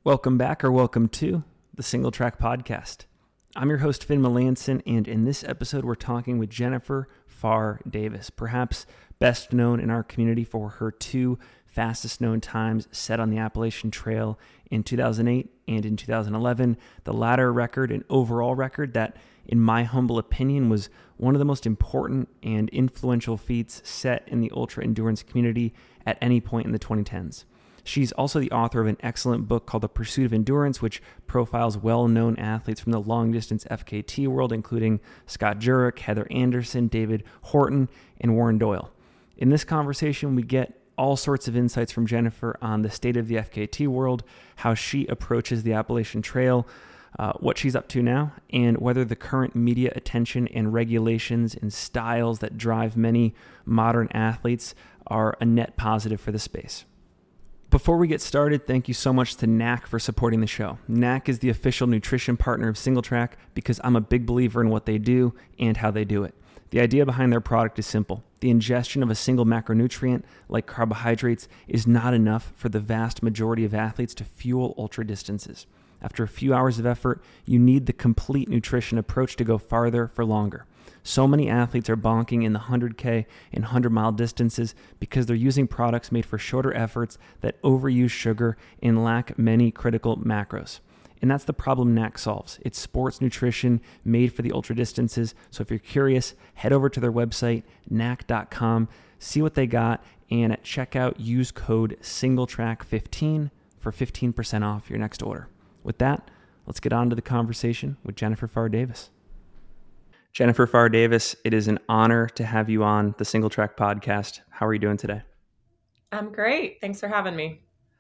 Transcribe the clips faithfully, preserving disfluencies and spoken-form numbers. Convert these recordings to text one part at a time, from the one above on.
Welcome back or welcome to the Single Track Podcast. I'm your host, Finn Melanson, and in this episode, we're talking with Jennifer Pharr Davis, perhaps best known in our community for her two fastest known times set on the Appalachian Trail in two thousand eight and in two thousand eleven, the latter record, an overall record that, in my humble opinion, was one of the most important and influential feats set in the ultra endurance community at any point in the twenty tens. She's also the author of an excellent book called The Pursuit of Endurance, which profiles well-known athletes from the long-distance F K T world, including Scott Jurek, Heather Anderson, David Horton, and Warren Doyle. In this conversation, we get all sorts of insights from Jennifer on the state of the F K T world, how she approaches the Appalachian Trail, uh, what she's up to now, and whether the current media attention and regulations and styles that drive many modern athletes are a net positive for the space. Before we get started, thank you so much to N A C for supporting the show. N A C is the official nutrition partner of Single Track because I'm a big believer in what they do and how they do it. The idea behind their product is simple. The ingestion of a single macronutrient, like carbohydrates, is not enough for the vast majority of athletes to fuel ultra distances. After a few hours of effort, you need the complete nutrition approach to go farther for longer. So many athletes are bonking in the one hundred K and one hundred mile distances because they're using products made for shorter efforts that overuse sugar and lack many critical macros. And that's the problem N A C solves. It's sports nutrition made for the ultra distances. So if you're curious, head over to their website, N A C dot com, see what they got, and at checkout, use code SingleTrack fifteen for fifteen percent off your next order. With that, let's get on to the conversation with Jennifer Pharr Davis. Jennifer Pharr Davis, it is an honor to have you on the Single Track Podcast. How are you doing today? I'm great. Thanks for having me.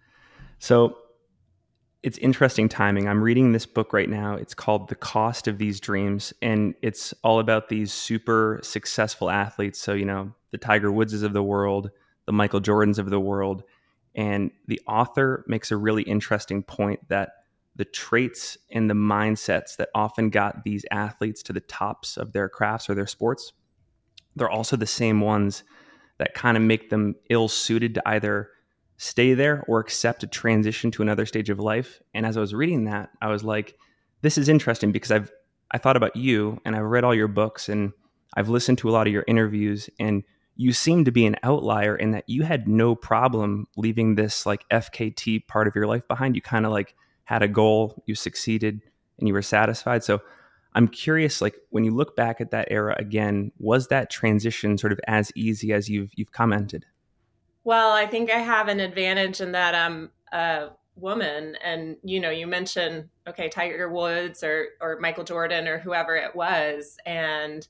So it's interesting timing. I'm reading this book right now. It's called The Cost of These Dreams, and it's all about these super successful athletes. So, you know, the Tiger Woodses of the world, the Michael Jordans of the world. And the author makes a really interesting point that the traits and the mindsets that often got these athletes to the tops of their crafts or their sports, they're also the same ones that kind of make them ill-suited to either stay there or accept a transition to another stage of life. And as I was reading that, I was like, this is interesting because I've I thought about you and I've read all your books and I've listened to a lot of your interviews, and you seem to be an outlier in that you had no problem leaving this like F K T part of your life behind. You kind of like had a goal, you succeeded, and you were satisfied. So I'm curious, like when you look back at that era again, was that transition sort of as easy as you've you've commented? Well, I think I have an advantage in that I'm a woman, and you know, you mentioned okay, Tiger Woods or or Michael Jordan or whoever it was, and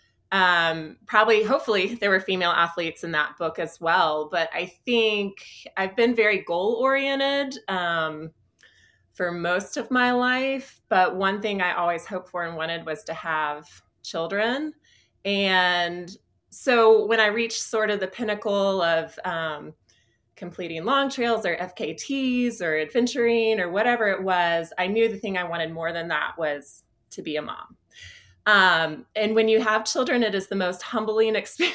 um, probably, hopefully, there were female athletes in that book as well. But I think I've been very goal oriented. Um, for most of my life. But one thing I always hoped for and wanted was to have children. And so when I reached sort of the pinnacle of um, completing long trails or F K Ts or adventuring or whatever it was, I knew the thing I wanted more than that was to be a mom. Um, and when you have children, it is the most humbling experience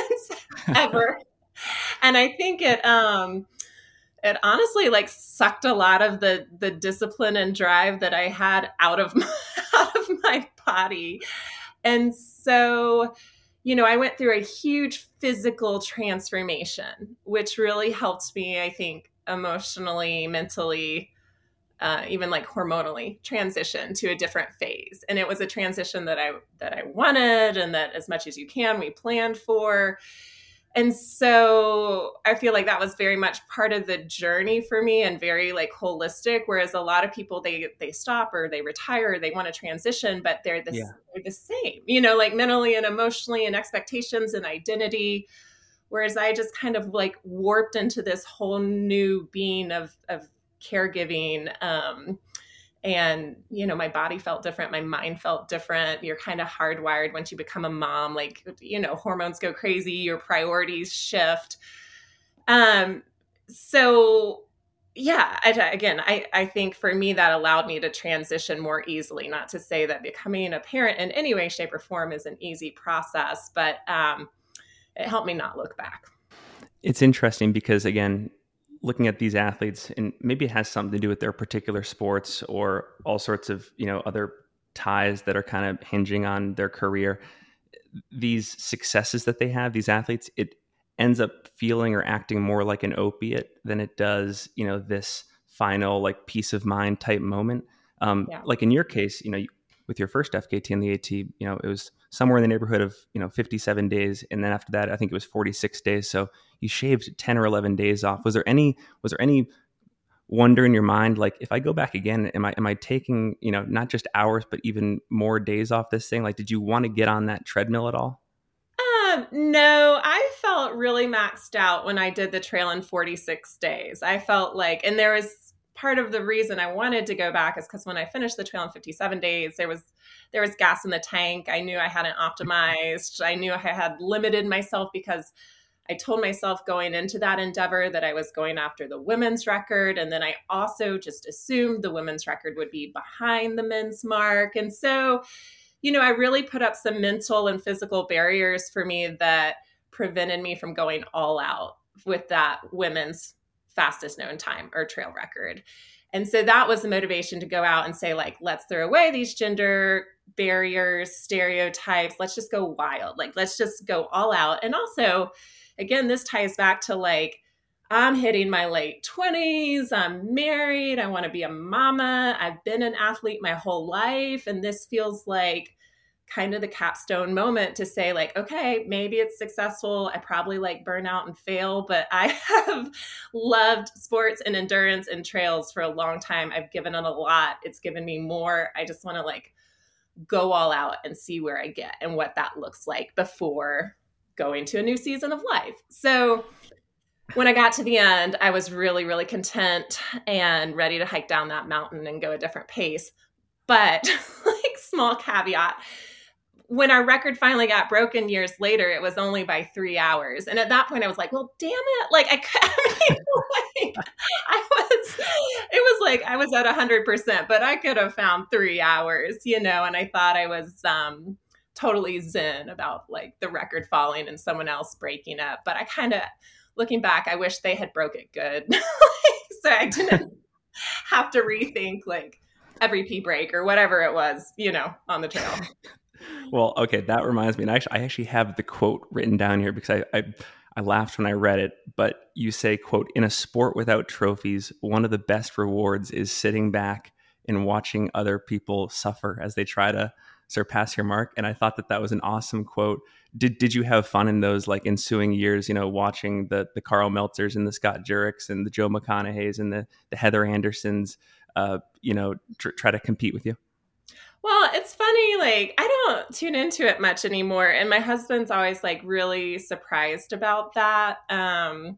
ever. And I think it, um, it honestly like sucked a lot of the the discipline and drive that I had out of my, out of my body. And so, you know, I went through a huge physical transformation, which really helped me, I think, emotionally, mentally, uh, even like hormonally transition to a different phase. And it was a transition that I that I wanted, and that as much as you can, we planned for. And so I feel like that was very much part of the journey for me and very like holistic. Whereas a lot of people, they, they stop or they retire, or they want to transition, but they're the, yeah. they're the same, you know, like mentally and emotionally and expectations and identity. Whereas I just kind of like warped into this whole new being of, of caregiving. Um, And, you know, my body felt different. My mind felt different. You're kind of hardwired once you become a mom, like, you know, hormones go crazy, your priorities shift. Um, so yeah, I, again, I, I think for me, that allowed me to transition more easily. Not to say that becoming a parent in any way, shape or form is an easy process, but um, it helped me not look back. It's interesting because, again, looking at these athletes, and maybe it has something to do with their particular sports or all sorts of, you know, other ties that are kind of hinging on their career, these successes that they have, these athletes, it ends up feeling or acting more like an opiate than it does, you know, this final like peace of mind type moment. Um, Yeah. Like in your case, you know, with your first F K T and the AT, you know, it was somewhere in the neighborhood of, you know, fifty-seven days. And then after that, I think it was forty-six days. So you shaved ten or eleven days off. Was there any, was there any wonder in your mind, like, if I go back again, am I, am I taking, you know, not just hours, but even more days off this thing? Like, did you want to get on that treadmill at all? Um, no, I felt really maxed out when I did the trail in forty-six days. I felt like, and there was part of the reason I wanted to go back is because when I finished the trail in fifty-seven days, there was, there was gas in the tank. I knew I hadn't optimized. I knew I had limited myself because I told myself going into that endeavor that I was going after the women's record. And then I also just assumed the women's record would be behind the men's mark. And so, you know, I really put up some mental and physical barriers for me that prevented me from going all out with that women's fastest known time or trail record. And so that was the motivation to go out and say, like, let's throw away these gender barriers, stereotypes. Let's just go wild. Like, let's just go all out. And also, again, this ties back to like, I'm hitting my late twenties. I'm married. I want to be a mama. I've been an athlete my whole life. And this feels like kind of the capstone moment to say, like, okay, maybe it's successful. I probably like burn out and fail, but I have loved sports and endurance and trails for a long time. I've given it a lot. It's given me more. I just want to like go all out and see where I get and what that looks like before going to a new season of life. So when I got to the end, I was really, really content and ready to hike down that mountain and go a different pace. But like, small caveat, when our record finally got broken years later, it was only by three hours. And at that point I was like, well, damn it. Like I, I mean, like, I was, it was like, I was at a hundred percent, but I could have found three hours, you know, and I thought I was, um, totally zen about like the record falling and someone else breaking up. But I kind of, looking back, I wish they had broke it good. So I didn't have to rethink like every pee break or whatever it was, you know, on the trail. Well, okay, that reminds me. And actually, I actually have the quote written down here because I, I I laughed when I read it. But you say, quote, "In a sport without trophies, one of the best rewards is sitting back and watching other people suffer as they try to surpass your mark." And I thought that that was an awesome quote. Did did you have fun in those like ensuing years, you know, watching the the Carl Meltzers and the Scott Jureks and the Joe McConaughey's and the, the Heather Andersons, uh, you know, tr- try to compete with you? Well, it's funny, like, I don't tune into it much anymore. And my husband's always like really surprised about that. Um,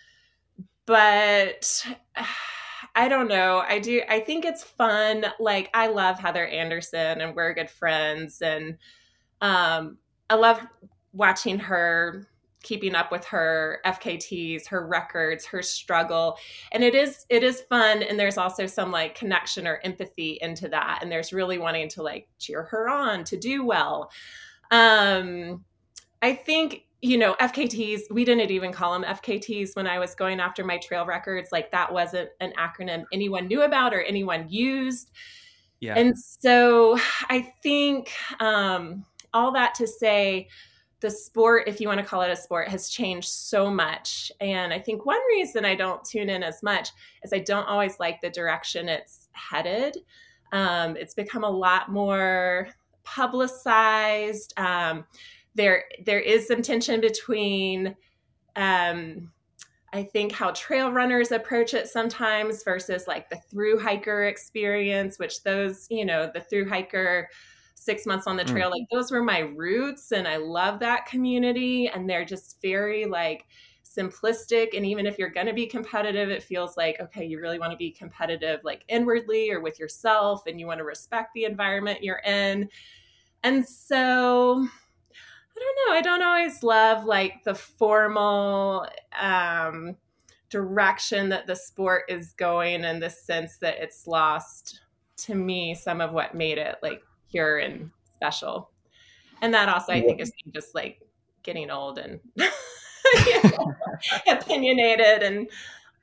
but I don't know. I do. I think it's fun. Like, I love Heather Anderson and we're good friends. And um, I love watching her, keeping up with her F K Ts, her records, her struggle. And it is, it is fun. And there's also some like connection or empathy into that. And there's really wanting to like cheer her on to do well. Um, I think, you know, F K Ts, we didn't even call them F K Ts when I was going after my trail records. Like that wasn't an acronym anyone knew about or anyone used. Yeah. And so I think um, all that to say, the sport, if you want to call it a sport, has changed so much. And I think one reason I don't tune in as much is I don't always like the direction it's headed. Um, it's become a lot more publicized. Um, there, there is some tension between, um, I think, how trail runners approach it sometimes versus like the thru hiker experience, which those, you know, the thru hiker six months on the trail, mm. like those were my roots. And I love that community. And they're just very like simplistic. And even if you're going to be competitive, it feels like, okay, you really want to be competitive, like inwardly or with yourself, and you want to respect the environment you're in. And so I don't know. I don't always love like the formal um, direction that the sport is going, in the sense that it's lost, to me, some of what made it like pure and special. And that also, I think, is just like getting old and you know, opinionated and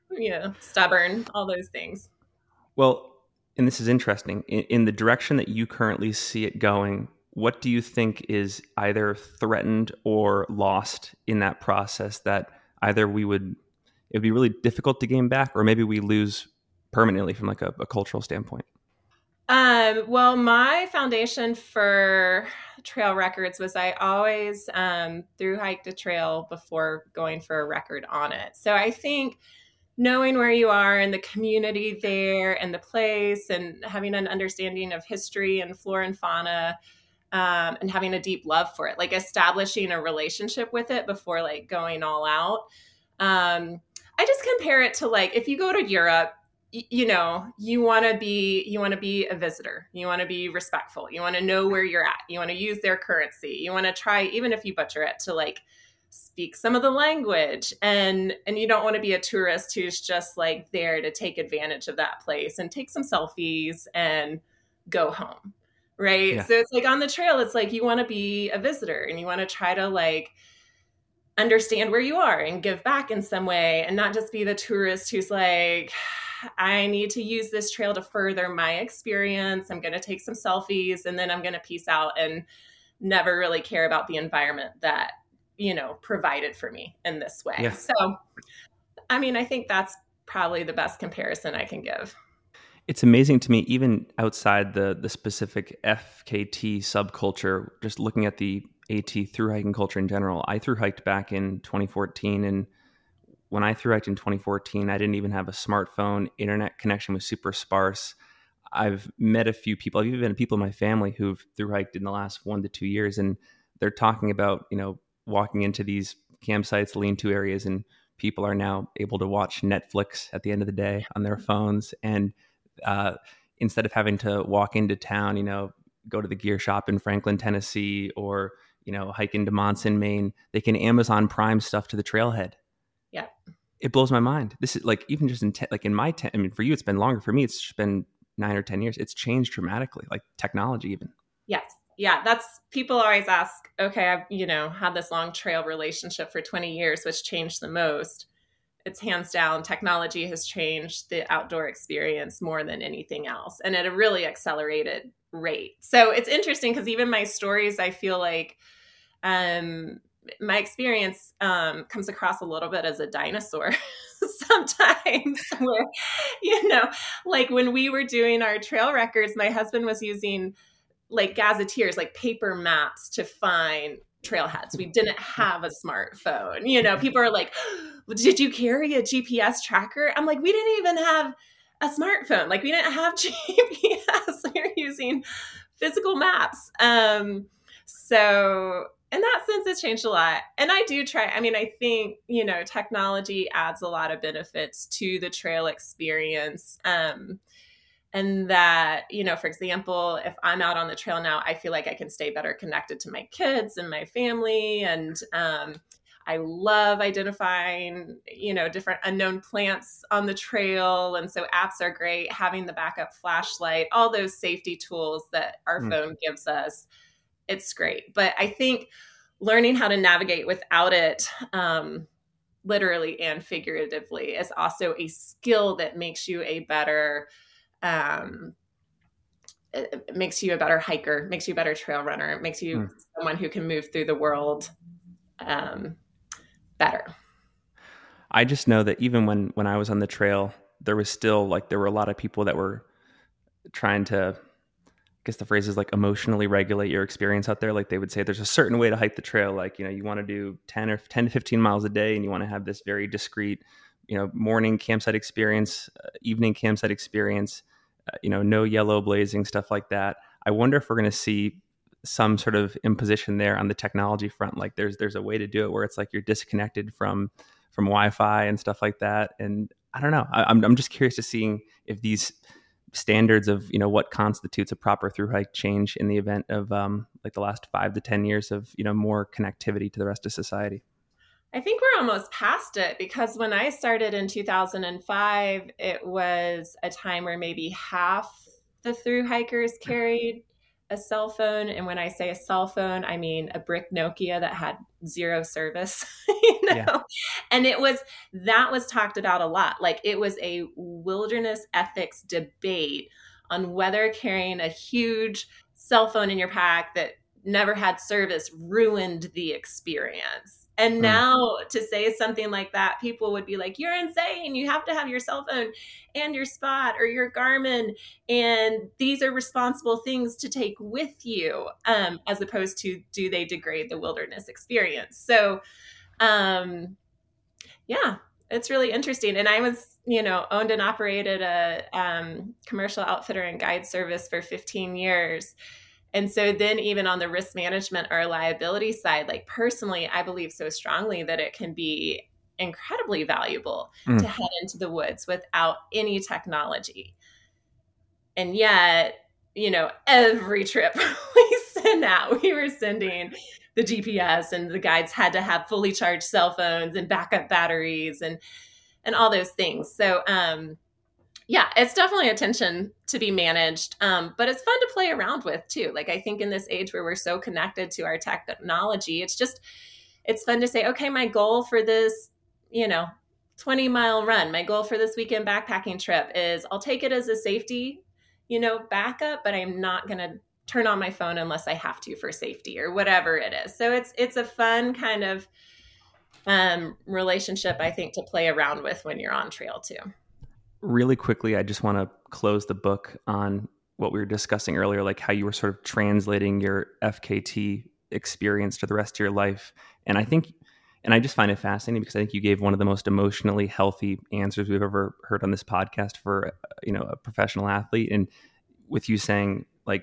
you know, stubborn, all those things. Well, and this is interesting, in, in the direction that you currently see it going, what do you think is either threatened or lost in that process that either we would, it would be really difficult to gain back, or maybe we lose permanently from like a, a cultural standpoint? Um, well, my foundation for trail records was I always um, through hiked a trail before going for a record on it. So I think knowing where you are and the community there and the place and having an understanding of history and flora and fauna, um, and having a deep love for it, like establishing a relationship with it before like going all out. Um, I just compare it to like if you go to Europe, you know, you want to be you want to be a visitor, you want to be respectful, you want to know where you're at, you want to use their currency, you want to try, even if you butcher it, to like speak some of the language, and and you don't want to be a tourist who's just like there to take advantage of that place and take some selfies and go home, right? Yeah. So it's like on the trail, it's like you want to be a visitor and you want to try to like understand where you are and give back in some way, and not just be the tourist who's like, I need to use this trail to further my experience. I'm going to take some selfies and then I'm going to peace out and never really care about the environment that, you know, provided for me in this way. Yeah. So, I mean, I think that's probably the best comparison I can give. It's amazing to me, even outside the the specific F K T subculture, just looking at the AT thru hiking culture in general. I thru hiked back in twenty fourteen, and when I thru hiked in twenty fourteen, I didn't even have a smartphone. Internet connection was super sparse. I've met a few people, I've even met people in my family who've thru hiked in the last one to two years, and they're talking about, you know, walking into these campsites, lean-to areas, and people are now able to watch Netflix at the end of the day on their phones. And uh, instead of having to walk into town, you know, go to the gear shop in Franklin, Tennessee, or, you know, hike into Monson, Maine, they can Amazon Prime stuff to the trailhead. Yeah. It blows my mind. This is like, even just in, te- like in my, te- I mean, for you, it's been longer. For me, it's just been nine or ten years. It's changed dramatically, like technology even. Yes. Yeah. That's, people always ask, okay, I've, you know, had this long trail relationship for twenty years, which changed the most. It's hands down, technology has changed the outdoor experience more than anything else, and at a really accelerated rate. So it's interesting because even my stories, I feel like um, my experience um, comes across a little bit as a dinosaur sometimes, where, you know, like when we were doing our trail records, my husband was using like gazetteers, like paper maps to find trailheads. We didn't have a smartphone. You know, people are like, did you carry a G P S tracker? I'm like, we didn't even have a smartphone. Like we didn't have G P S. We were using physical maps. Um, so in that sense, it's changed a lot. And I do try, I mean, I think, you know, technology adds a lot of benefits to the trail experience. Um, And that, you know, for example, if I'm out on the trail now, I feel like I can stay better connected to my kids and my family. And um, I love identifying, you know, different unknown plants on the trail. And so apps are great, having the backup flashlight, all those safety tools that our mm. phone gives us. It's great. But I think learning how to navigate without it, um, literally and figuratively, is also a skill that makes you a better Um, it makes you a better hiker, makes you a better trail runner. It makes you mm. someone who can move through the world um, better. I just know that even when, when I was on the trail, there was still like, there were a lot of people that were trying to, I guess the phrase is like emotionally regulate your experience out there. Like they would say, there's a certain way to hike the trail. Like, you know, you want to do ten or ten to fifteen miles a day, and you want to have this very discreet, you know, morning campsite experience, uh, evening campsite experience, uh, you know, no yellow blazing, stuff like that. I wonder if we're going to see some sort of imposition there on the technology front. Like there's, there's a way to do it where it's like you're disconnected from, from Wi-Fi and stuff like that. And I don't know, I, I'm, I'm just curious to seeing if these standards of, you know, what constitutes a proper thru hike change in the event of um, like the last five to ten years of, you know, more connectivity to the rest of society. I think we're almost past it, because when I started in two thousand five, it was a time where maybe half the thru hikers carried a cell phone. And when I say a cell phone, I mean a brick Nokia that had zero service, you know? Yeah. And it was, that was talked about a lot. Like it was a wilderness ethics debate on whether carrying a huge cell phone in your pack that never had service ruined the experience. And now mm. to say something like that, people would be like, you're insane. You have to have your cell phone and your Spot or your Garmin. And these are responsible things to take with you, um, as opposed to do they degrade the wilderness experience? So, um, yeah, it's really interesting. And I was, you know, owned and operated a um, commercial outfitter and guide service for fifteen years. And so then even on the risk management or liability side, like personally, I believe so strongly that it can be incredibly valuable mm. to head into the woods without any technology. And yet, you know, every trip we send out, we were sending the G P S, and the guides had to have fully charged cell phones and backup batteries and, and all those things. So, um, yeah, it's definitely a tension to be managed, um, but it's fun to play around with too. Like I think in this age where we're so connected to our technology, it's just, it's fun to say, okay, my goal for this, you know, twenty mile run, my goal for this weekend backpacking trip is I'll take it as a safety, you know, backup, but I'm not going to turn on my phone unless I have to for safety or whatever it is. So it's, it's a fun kind of um, relationship, I think, to play around with when you're on trail too. Really quickly, I just want to close the book on what we were discussing earlier, like how you were sort of translating your F K T experience to the rest of your life. And I think, and I just find it fascinating because I think you gave one of the most emotionally healthy answers we've ever heard on this podcast for, you know, a professional athlete. And with you saying like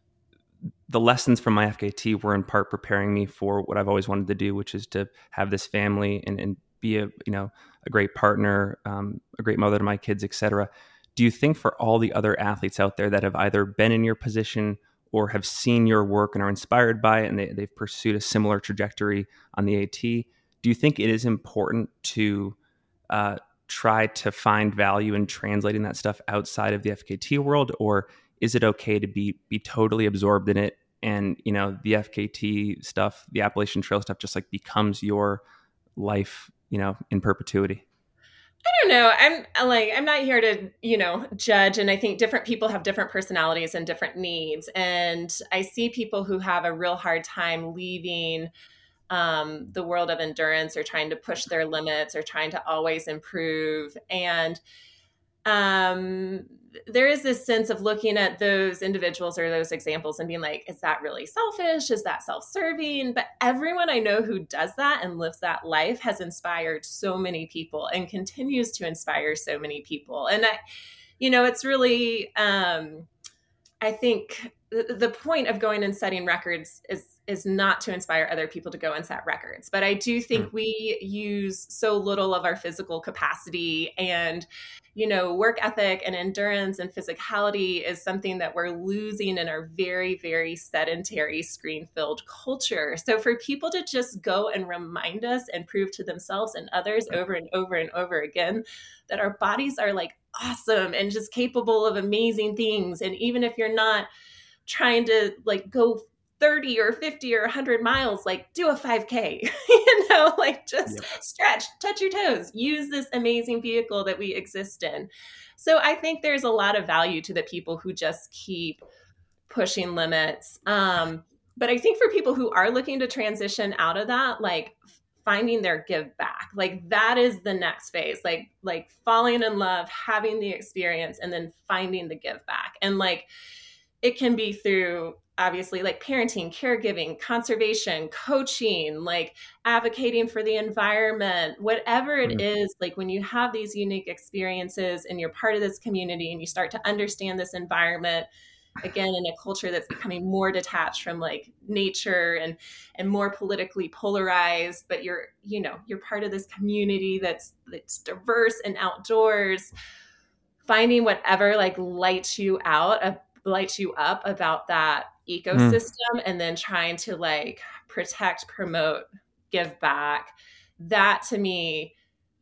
the lessons from my F K T were in part preparing me for what I've always wanted to do, which is to have this family and, and be a, you know, a great partner, um, a great mother to my kids, et cetera. Do you think for all the other athletes out there that have either been in your position or have seen your work and are inspired by it and they, they've pursued a similar trajectory on the AT, do you think it is important to uh, try to find value in translating that stuff outside of the F K T world? Or is it okay to be be totally absorbed in it and, you know, the F K T stuff, the Appalachian Trail stuff just like becomes your life, you know, in perpetuity? I don't know. I'm like, I'm not here to, you know, judge. And I think different people have different personalities and different needs. And I see people who have a real hard time leaving um, the world of endurance or trying to push their limits or trying to always improve. And um, there is this sense of looking at those individuals or those examples and being like, is that really selfish? Is that self-serving? But everyone I know who does that and lives that life has inspired so many people and continues to inspire so many people. And I, you know, it's really, um, I think the, the point of going and setting records is is not to inspire other people to go and set records. But I do think we use so little of our physical capacity, and, you know, work ethic and endurance and physicality is something that we're losing in our very, very sedentary, screen-filled culture. So for people to just go and remind us and prove to themselves and others over and over and over again that our bodies are like awesome and just capable of amazing things. And even if you're not trying to like go thirty or fifty or one hundred miles, like do a five K, you know, like just yep. stretch, touch your toes, use this amazing vehicle that we exist in. So I think there's a lot of value to the people who just keep pushing limits. Um, but I think for people who are looking to transition out of that, like finding their give back, like that is the next phase, like, like falling in love, having the experience, and then finding the give back. And like, it can be through obviously like parenting, caregiving, conservation, coaching, like advocating for the environment, whatever it mm-hmm. is, like when you have these unique experiences and you're part of this community and you start to understand this environment, again, in a culture that's becoming more detached from like nature and, and more politically polarized, but you're, you know, you're part of this community that's, that's diverse and outdoors, finding whatever like lights you out, uh, lights you up about that ecosystem, mm. and then trying to like protect, promote, give back. That to me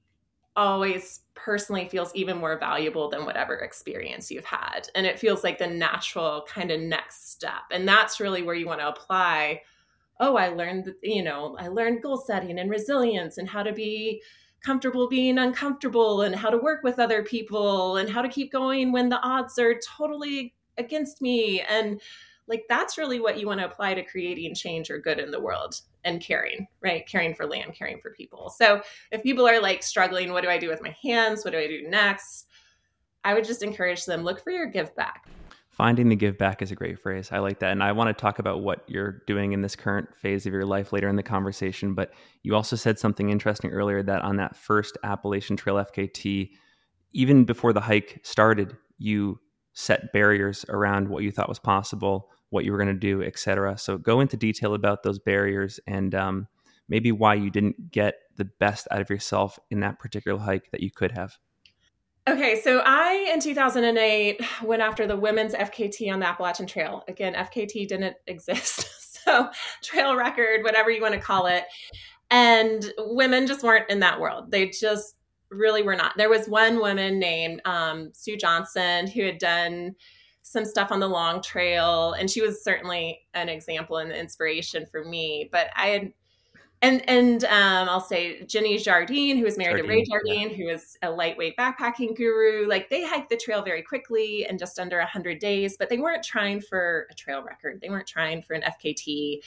always personally feels even more valuable than whatever experience you've had. And it feels like the natural kind of next step. And that's really where you want to apply, oh, I learned, you know, I learned goal setting and resilience and how to be comfortable being uncomfortable and how to work with other people and how to keep going when the odds are totally against me. And like, that's really what you want to apply to creating change or good in the world and caring, right? Caring for land, caring for people. So if people are like struggling, what do I do with my hands? What do I do next? I would just encourage them, look for your give back. Finding the give back is a great phrase. I like that. And I want to talk about what you're doing in this current phase of your life later in the conversation. But you also said something interesting earlier, that on that first Appalachian Trail F K T, even before the hike started, you set barriers around what you thought was possible, what you were going to do, et cetera. So go into detail about those barriers and um, maybe why you didn't get the best out of yourself in that particular hike that you could have. Okay, so I, in two thousand eight, went after the women's F K T on the Appalachian Trail. Again, F K T didn't exist. So trail record, whatever you want to call it. And women just weren't in that world. They just really were not. There was one woman named um, Sue Johnson who had done some stuff on the long trail. And she was certainly an example and inspiration for me. But I had And and um, I'll say Jenny Jardine, who was married Jardine, to Ray Jardine, yeah. who is a lightweight backpacking guru. Like, they hiked the trail very quickly in just under one hundred days, but they weren't trying for a trail record. They weren't trying for an F K T.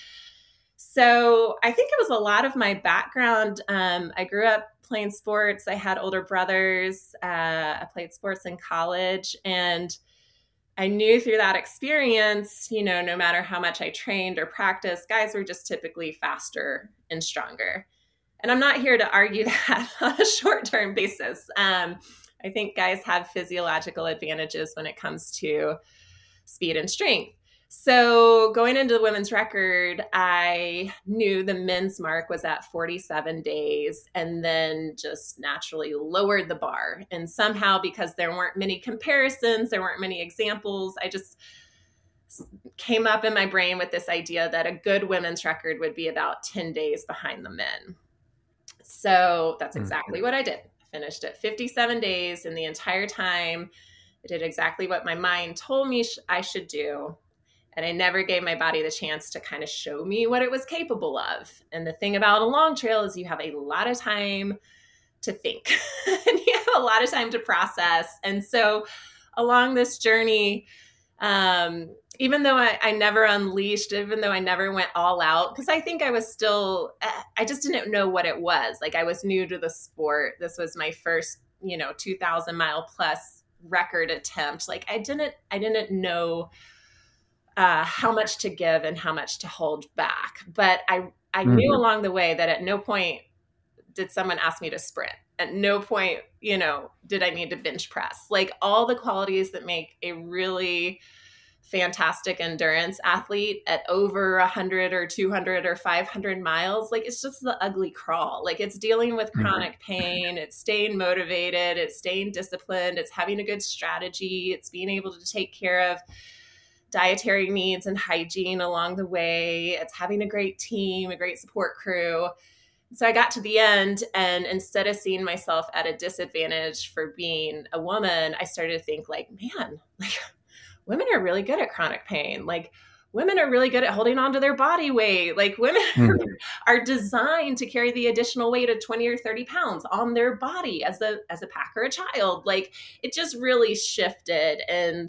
So I think it was a lot of my background. Um, I grew up playing sports. I had older brothers. Uh, I played sports in college, and I knew through that experience, you know, no matter how much I trained or practiced, guys were just typically faster and stronger. And I'm not here to argue that on a short-term basis. Um, I think guys have physiological advantages when it comes to speed and strength. So going into the women's record, I knew the men's mark was at forty-seven days, and then just naturally lowered the bar. And somehow, because there weren't many comparisons, there weren't many examples, I just came up in my brain with this idea that a good women's record would be about ten days behind the men. So that's exactly what I did. I finished at fifty-seven days, and the entire time I did exactly what my mind told me sh- I should do. And I never gave my body the chance to kind of show me what it was capable of. And the thing about a long trail is you have a lot of time to think and you have a lot of time to process. And so along this journey, um, even though I, I never unleashed, even though I never went all out, because I think I was still, I just didn't know what it was. Like, I was new to the sport. This was my first, you know, two thousand mile plus record attempt. Like, I didn't, I didn't know Uh, how much to give and how much to hold back. But I, I mm-hmm. knew along the way that at no point did someone ask me to sprint. At no point, you know, did I need to bench press. Like, all the qualities that make a really fantastic endurance athlete at over one hundred or two hundred or five hundred miles, like, it's just the ugly crawl. Like, it's dealing with chronic mm-hmm. pain, it's staying motivated, it's staying disciplined, it's having a good strategy, it's being able to take care of dietary needs and hygiene along the way. It's having a great team, a great support crew. So I got to the end, and instead of seeing myself at a disadvantage for being a woman, I started to think like, man, like, women are really good at chronic pain. Like, women are really good at holding on to their body weight. Like, women mm-hmm. are designed to carry the additional weight of twenty or thirty pounds on their body as a, as a pack or a child. Like, it just really shifted. And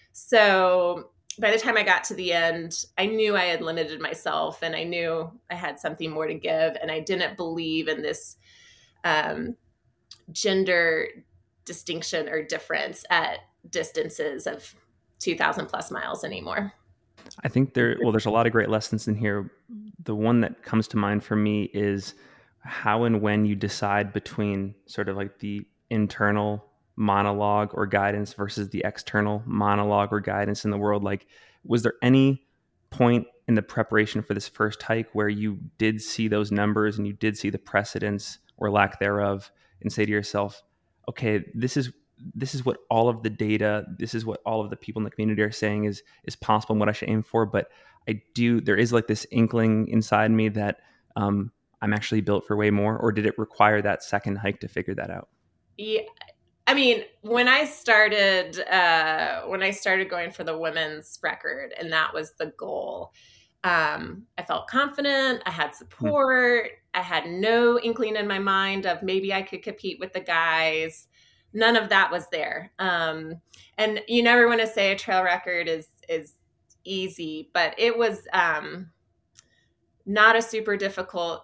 so by the time I got to the end, I knew I had limited myself, and I knew I had something more to give. And I didn't believe in this um, gender distinction or difference at distances of two thousand plus miles anymore. I think there, well, there's a lot of great lessons in here. The one that comes to mind for me is how and when you decide between sort of like the internal monologue or guidance versus the external monologue or guidance in the world. Like, was there any point in the preparation for this first hike where you did see those numbers and you did see the precedence or lack thereof and say to yourself, okay, this is this is what all of the data, this is what all of the people in the community are saying is is possible and what I should aim for, but I do, there is like this inkling inside me that um, I'm actually built for way more? Or did it require that second hike to figure that out? Yeah. I mean, when I started, uh, when I started going for the women's record, and that was the goal, Um, I felt confident. I had support. I had no inkling in my mind of maybe I could compete with the guys. None of that was there. Um, and you never want to say a trail record is, is easy, but it was, um, not a super difficult,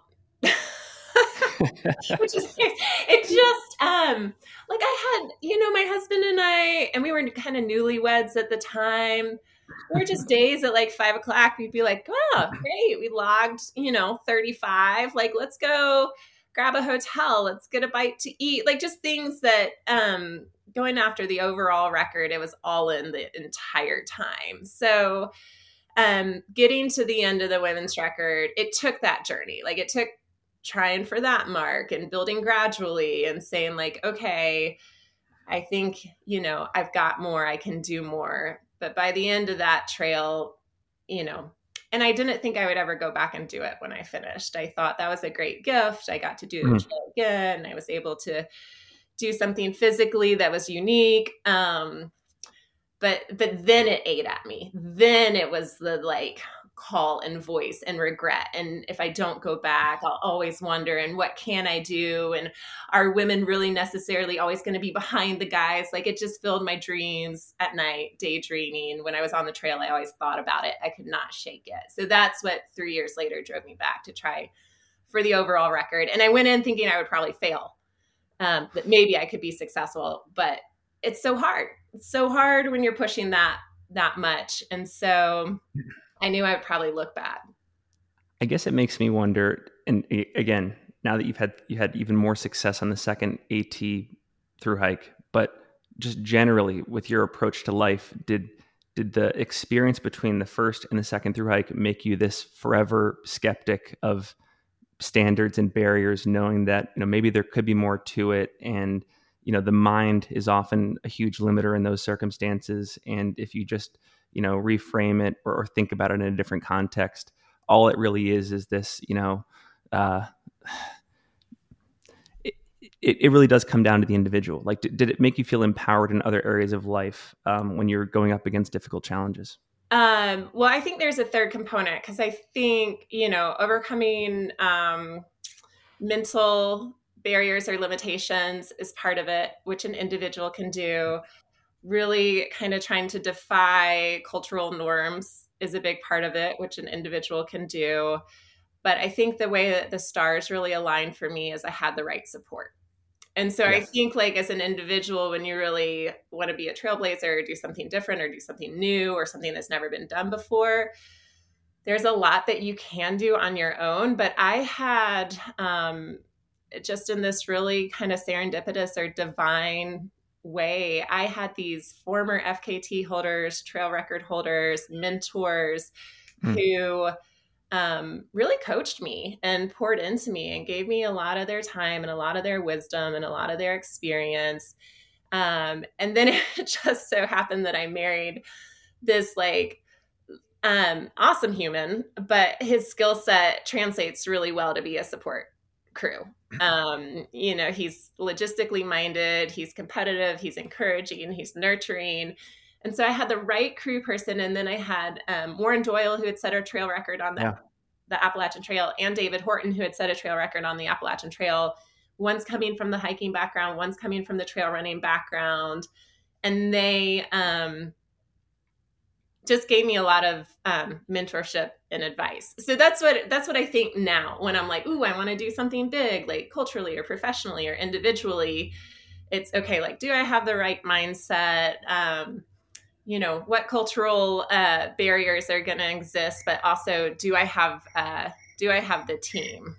which is, it just, um, like I had, you know, my husband and I, and we were kind of newlyweds at the time. There were just days at like five o'clock, we'd be like, oh, great. We logged, you know, thirty-five, like, let's go grab a hotel. Let's get a bite to eat. Like just things that, um, going after the overall record, it was all in the entire time. So, um, getting to the end of the women's record, it took that journey. Like it took trying for that mark and building gradually and saying like, okay, I think, you know, I've got more, I can do more. But by the end of that trail, you know, and I didn't think I would ever go back and do it when I finished. I thought that was a great gift. I got to do the mm. trail again. I was able to do something physically that was unique. Um, but, but then it ate at me. Then it was the like call and voice and regret. And if I don't go back, I'll always wonder, and what can I do? And are women really necessarily always going to be behind the guys? Like it just filled my dreams at night, daydreaming. When I was on the trail, I always thought about it. I could not shake it. So that's what three years later drove me back to try for the overall record. And I went in thinking I would probably fail, um, that maybe I could be successful, but it's so hard. It's so hard when you're pushing that, that much. And so I knew I would probably look bad. I guess it makes me wonder, and again, now that you've had you had even more success on the second AT through hike, but just generally with your approach to life, did did the experience between the first and the second through hike make you this forever skeptic of standards and barriers, knowing that, you know, maybe there could be more to it, and you know the mind is often a huge limiter in those circumstances, and if you just you know, reframe it or, or think about it in a different context, all it really is, is this, you know, uh, it, it, it really does come down to the individual. Like, did, did it make you feel empowered in other areas of life um, when you're going up against difficult challenges? Um, well, I think there's a third component, because I think, you know, overcoming um, mental barriers or limitations is part of it, which an individual can do. Really kind of trying to defy cultural norms is a big part of it, which an individual can do. But I think the way that the stars really aligned for me is I had the right support. And so yes. I think like as an individual, when you really want to be a trailblazer or do something different or do something new or something that's never been done before, there's a lot that you can do on your own. But I had um, just in this really kind of serendipitous or divine way, I had these former F K T holders, trail record holders, mentors mm. who um, really coached me and poured into me and gave me a lot of their time and a lot of their wisdom and a lot of their experience. Um, and then it just so happened that I married this like um, awesome human, but his skill set translates really well to be a support crew. Um, you know, he's logistically minded, he's competitive, he's encouraging, he's nurturing. And so I had the right crew person. And then I had um, Warren Doyle, who had set a trail record on the, yeah. the Appalachian Trail, and David Horton, who had set a trail record on the Appalachian Trail. One's coming from the hiking background, one's coming from the trail running background. And they um, just gave me a lot of um, mentorship and advice. So that's what, that's what I think now when I'm like, ooh, I want to do something big, like culturally or professionally or individually. It's okay. Like, do I have the right mindset? Um, you know, what cultural uh, barriers are going to exist, but also do I have, uh, do I have the team?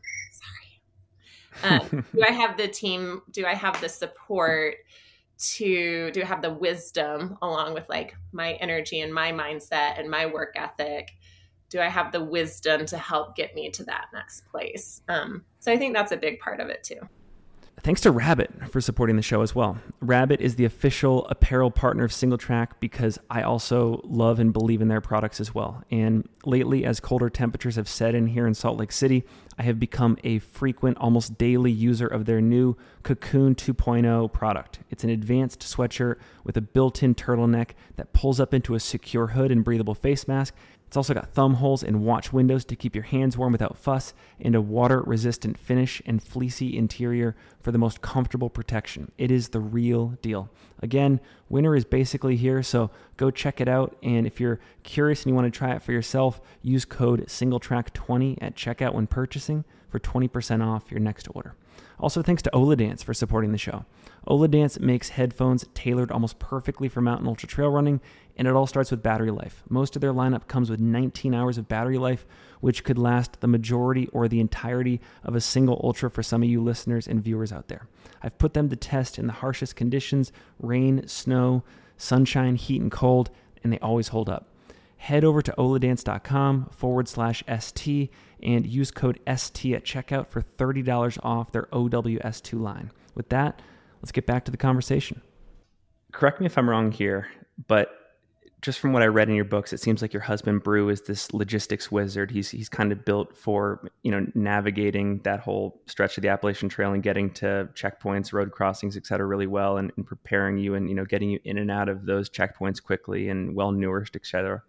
Sorry. Um, do I have the team? Do I have the support to, do I have the wisdom along with like my energy and my mindset and my work ethic? Do I have the wisdom to help get me to that next place? Um, so I think that's a big part of it too. Thanks to Rabbit for supporting the show as well. Rabbit is the official apparel partner of SingleTrack because I also love and believe in their products as well. And lately, as colder temperatures have set in here in Salt Lake City, I have become a frequent, almost daily user of their new Cocoon two point oh product. It's an advanced sweatshirt with a built-in turtleneck that pulls up into a secure hood and breathable face mask. It's also got thumb holes and watch windows to keep your hands warm without fuss, and a water-resistant finish and fleecy interior for the most comfortable protection. It is the real deal. Again, winter is basically here, so go check it out. And if you're curious and you want to try it for yourself, use code SingleTrack twenty at checkout when purchasing for twenty percent off your next order. Also, thanks to Oladance for supporting the show. Oladance makes headphones tailored almost perfectly for mountain ultra trail running, and it all starts with battery life. Most of their lineup comes with nineteen hours of battery life, which could last the majority or the entirety of a single ultra for some of you listeners and viewers out there. I've put them to test in the harshest conditions: rain, snow, sunshine, heat, and cold, and they always hold up. Head over to oladance.com forward slash ST and use code S T at checkout for thirty dollars off their O W S two line. With that, let's get back to the conversation. Correct me if I'm wrong here, but just from what I read in your books, it seems like your husband, Brew, is this logistics wizard. He's he's kind of built for, you know, navigating that whole stretch of the Appalachian Trail and getting to checkpoints, road crossings, et cetera, really well, and, and preparing you and, you know, getting you in and out of those checkpoints quickly and well nourished, et cetera.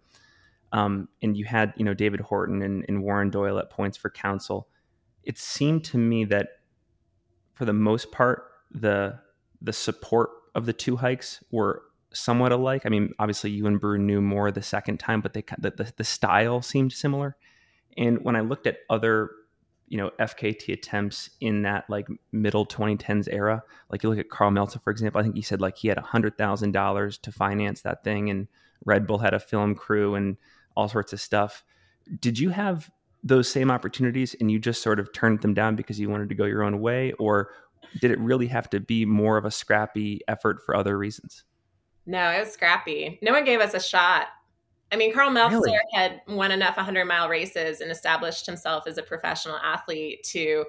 Um, and you had, you know, David Horton and, and Warren Doyle at points for counsel. It seemed to me that for the most part, the the support of the two hikes were somewhat alike. I mean, obviously you and Brew knew more the second time, but they the, the, the style seemed similar. And when I looked at other, you know, F K T attempts in that like middle twenty tens era, like you look at Carl Meltzer, for example, I think he said like he had one hundred thousand dollars to finance that thing, and Red Bull had a film crew and all sorts of stuff. Did you have those same opportunities and you just sort of turned them down because you wanted to go your own way? Or did it really have to be more of a scrappy effort for other reasons? No, it was scrappy. No one gave us a shot. I mean, Carl Meltzer Really? had won enough hundred mile races and established himself as a professional athlete to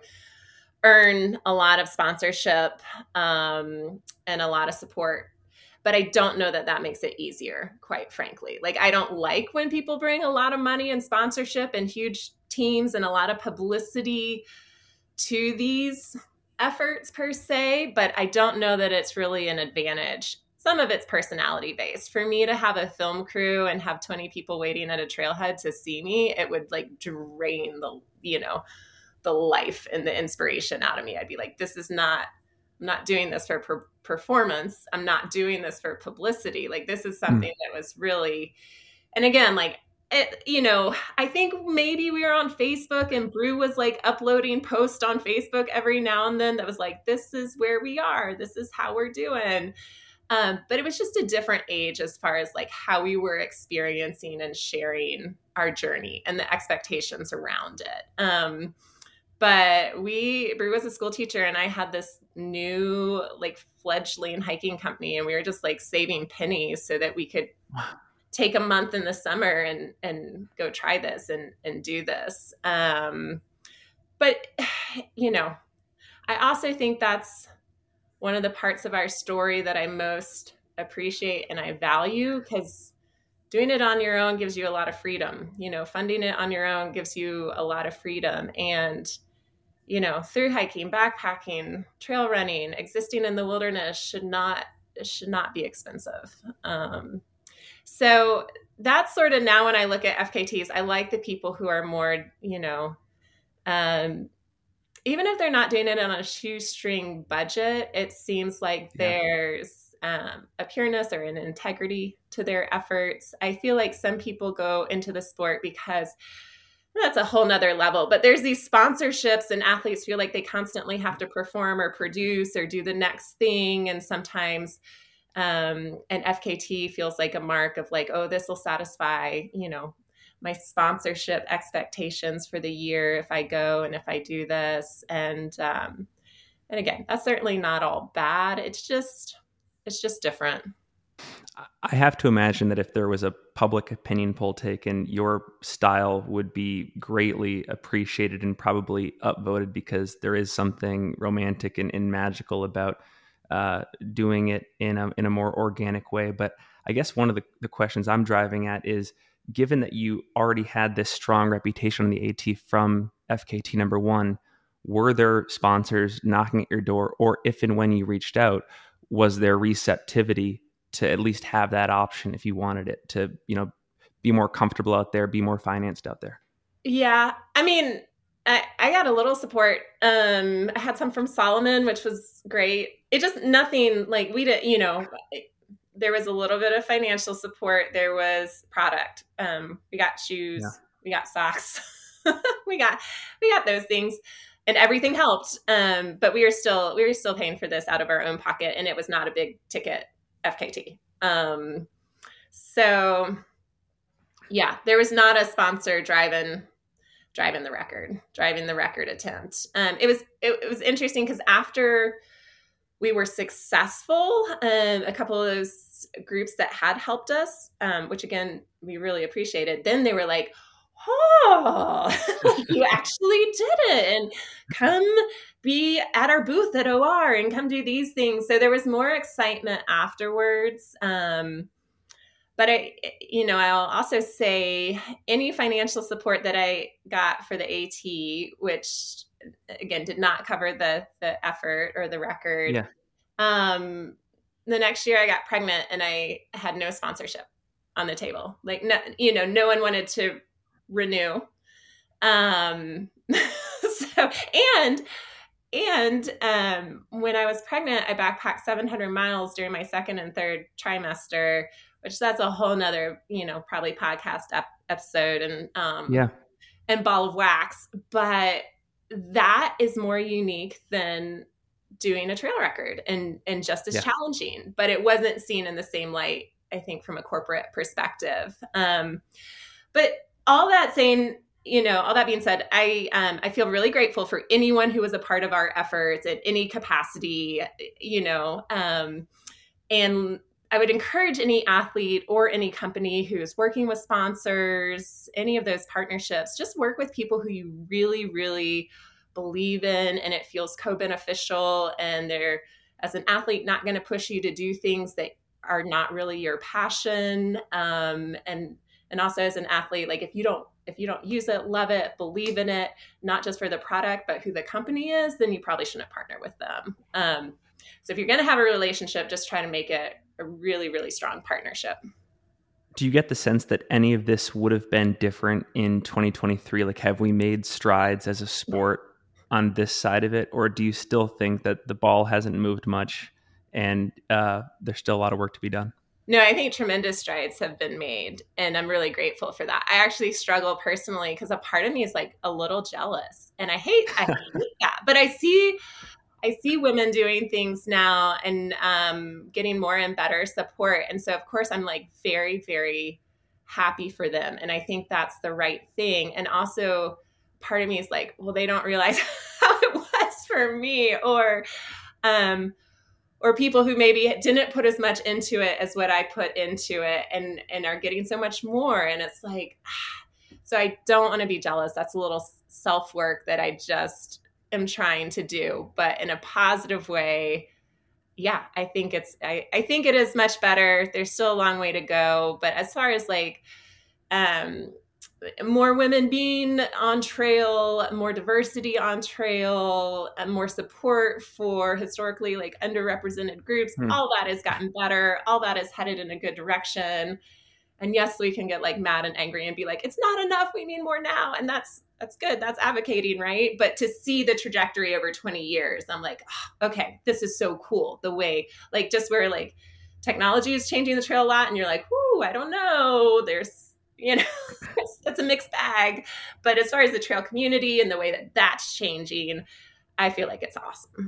earn a lot of sponsorship um, and a lot of support. But I don't know that that makes it easier, quite frankly. Like, I don't like when people bring a lot of money and sponsorship and huge teams and a lot of publicity to these efforts per se, but I don't know that it's really an advantage. Some of it's personality based. For me to have a film crew and have twenty people waiting at a trailhead to see me, it would like drain the, you know, the life and the inspiration out of me. I'd be like, this is not, I'm not doing this for per- performance. I'm not doing this for publicity. Like, this is something mm. that was really, and again, like, it, you know, I think maybe we were on Facebook and Brew was like uploading posts on Facebook every now and then that was like, this is where we are. This is how we're doing. Um, but it was just a different age as far as like how we were experiencing and sharing our journey and the expectations around it. Um, but we, Brew was a school teacher and I had this new like fledgling hiking company, and we were just like saving pennies so that we could take a month in the summer and, and go try this and, and do this. Um, but, you know, I also think that's one of the parts of our story that I most appreciate and I value, because doing it on your own gives you a lot of freedom. You know, funding it on your own gives you a lot of freedom. And, you know, through hiking, backpacking, trail running, existing in the wilderness should not, should not be expensive. Um, so that's sort of now when I look at F K Ts, I like the people who are more, you know, um, even if they're not doing it on a shoestring budget, it seems like yeah. there's um, a pureness or an integrity to their efforts. I feel like some people go into the sport because that's a whole nother level, but there's these sponsorships and athletes feel like they constantly have to perform or produce or do the next thing. And sometimes um, an F K T feels like a mark of like, oh, this will satisfy, you know, my sponsorship expectations for the year if I go and if I do this. And, um, and again, that's certainly not all bad. It's just, it's just different. I have to imagine that if there was a public opinion poll taken, your style would be greatly appreciated and probably upvoted, because there is something romantic and, and magical about uh, doing it in a, in a more organic way. But I guess one of the, the questions I'm driving at is, given that you already had this strong reputation on the AT from F K T number one, were there sponsors knocking at your door, or if and when you reached out, was there receptivity to at least have that option if you wanted it to, you know, be more comfortable out there, be more financed out there? Yeah. I mean, I, I got a little support. Um, I had some from Salomon, which was great. It just nothing like we did, you know, it, there was a little bit of financial support. There was product. Um, we got shoes, yeah. we got socks, we got, we got those things, and everything helped. Um, but we were still, we were still paying for this out of our own pocket, and it was not a big ticket F K T. Um, so yeah, there was not a sponsor driving, driving the record, driving the record attempt. Um, it was, it, it was interesting because after we were successful, um, a couple of those groups that had helped us, um, which again, we really appreciated. Then they were like, oh, you actually did it, and come be at our booth at O R and come do these things. So there was more excitement afterwards. Um, but I, you know, I'll also say any financial support that I got for the AT, which again did not cover the the effort or the record. Yeah. Um, the next year I got pregnant and I had no sponsorship on the table. Like, no, you know, no one wanted to renew. Um, so, and, and, um, when I was pregnant, I backpacked seven hundred miles during my second and third trimester, which that's a whole nother, you know, probably podcast ep- episode and, um, yeah. and ball of wax, but that is more unique than doing a trail record and, and just as yeah. challenging, but it wasn't seen in the same light, I think, from a corporate perspective. Um, but all that saying, you know, all that being said, I, um, I feel really grateful for anyone who was a part of our efforts at any capacity, you know, um, and I would encourage any athlete or any company who's working with sponsors, any of those partnerships, just work with people who you really, really believe in and it feels co-beneficial, and they're, as an athlete, not going to push you to do things that are not really your passion. Um, and, and also as an athlete, like if you don't, if you don't use it, love it, believe in it, not just for the product, but who the company is, then you probably shouldn't partner with them. Um, so if you're going to have a relationship, just try to make it a really, really strong partnership. Do you get the sense that any of this would have been different in twenty twenty-three? Like, have we made strides as a sport on this side of it? Or do you still think that the ball hasn't moved much and uh, there's still a lot of work to be done? No, I think tremendous strides have been made, and I'm really grateful for that. I actually struggle personally because a part of me is like a little jealous, and I hate, I hate that. But I see, I see women doing things now and um, getting more and better support. And so, of course, I'm like very, very happy for them. And I think that's the right thing. And also part of me is like, well, they don't realize how it was for me, or, um, or people who maybe didn't put as much into it as what I put into it, and, and are getting so much more. And it's like, ah. So I don't want to be jealous. That's a little self-work that I just am trying to do, but in a positive way. Yeah, I think it's, I, I think it is much better. There's still a long way to go. But as far as like, um, more women being on trail, more diversity on trail, and more support for historically like underrepresented groups, hmm. all that has gotten better. All that is headed in a good direction. And yes, we can get like mad and angry and be like, it's not enough. We need more now. And that's, that's good. That's advocating, right? But to see the trajectory over twenty years, I'm like, oh, okay, this is so cool. The way, like, just where like technology is changing the trail a lot, and you're like, whoo, I don't know. There's, you know, it's, it's a mixed bag. But as far as the trail community and the way that that's changing, I feel like it's awesome.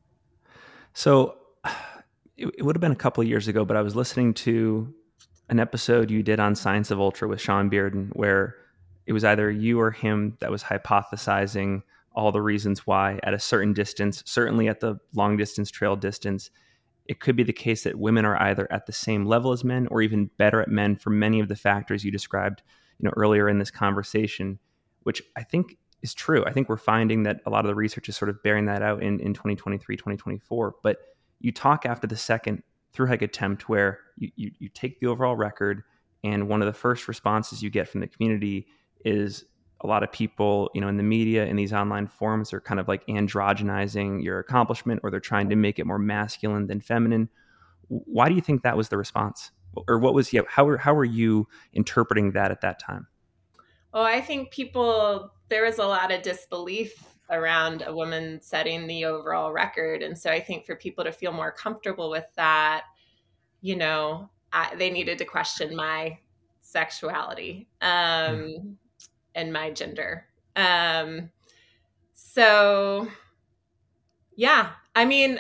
So it, it would have been a couple of years ago, but I was listening to an episode you did on Science of Ultra with Sean Bearden, where it was either you or him that was hypothesizing all the reasons why at a certain distance, certainly at the long distance trail distance, it could be the case that women are either at the same level as men or even better at men for many of the factors you described, you know, earlier in this conversation, which I think is true. I think we're finding that a lot of the research is sort of bearing that out in, in twenty twenty-three, twenty twenty-four. But you talk after the second through hike attempt where you, you, you take the overall record, and one of the first responses you get from the community is a lot of people, you know, in the media, in these online forums are kind of like androgenizing your accomplishment, or they're trying to make it more masculine than feminine. Why do you think that was the response? Or what was, yeah, how were, how were you interpreting that at that time? Well, I think people, there was a lot of disbelief around a woman setting the overall record. And so I think for people to feel more comfortable with that, you know, I, they needed to question my sexuality um, mm. and my gender. Um, so, yeah, I mean,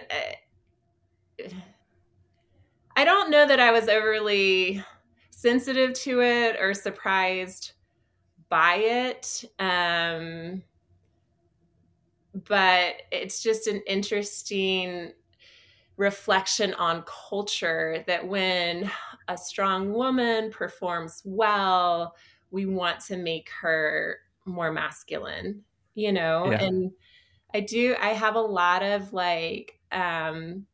I don't know that I was overly sensitive to it or surprised by it. Um, but it's just an interesting reflection on culture that when a strong woman performs well, we want to make her more masculine, you know? Yeah. And I do, I have a lot of like, um,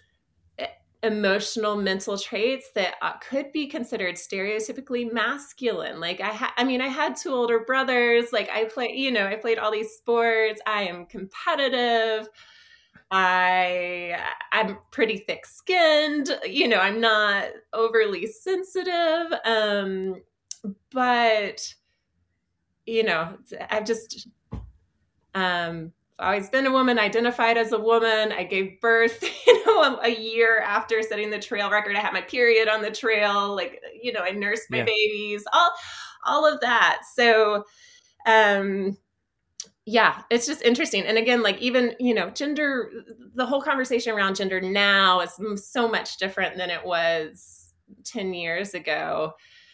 emotional mental traits that uh, could be considered stereotypically masculine. Like I had, I mean, I had two older brothers. Like I play, you know, I played all these sports. I am competitive. I, I'm pretty thick skinned, you know, I'm not overly sensitive. Um, but, you know, I've just, um, always been a woman, identified as a woman. I gave birth, you know, a year after setting the trail record. I had my period on the trail. Like, you know, I nursed my yeah. babies, all, all of that. So, um, yeah, it's just interesting. And again, like even, you know, gender, the whole conversation around gender now is so much different than it was ten years ago.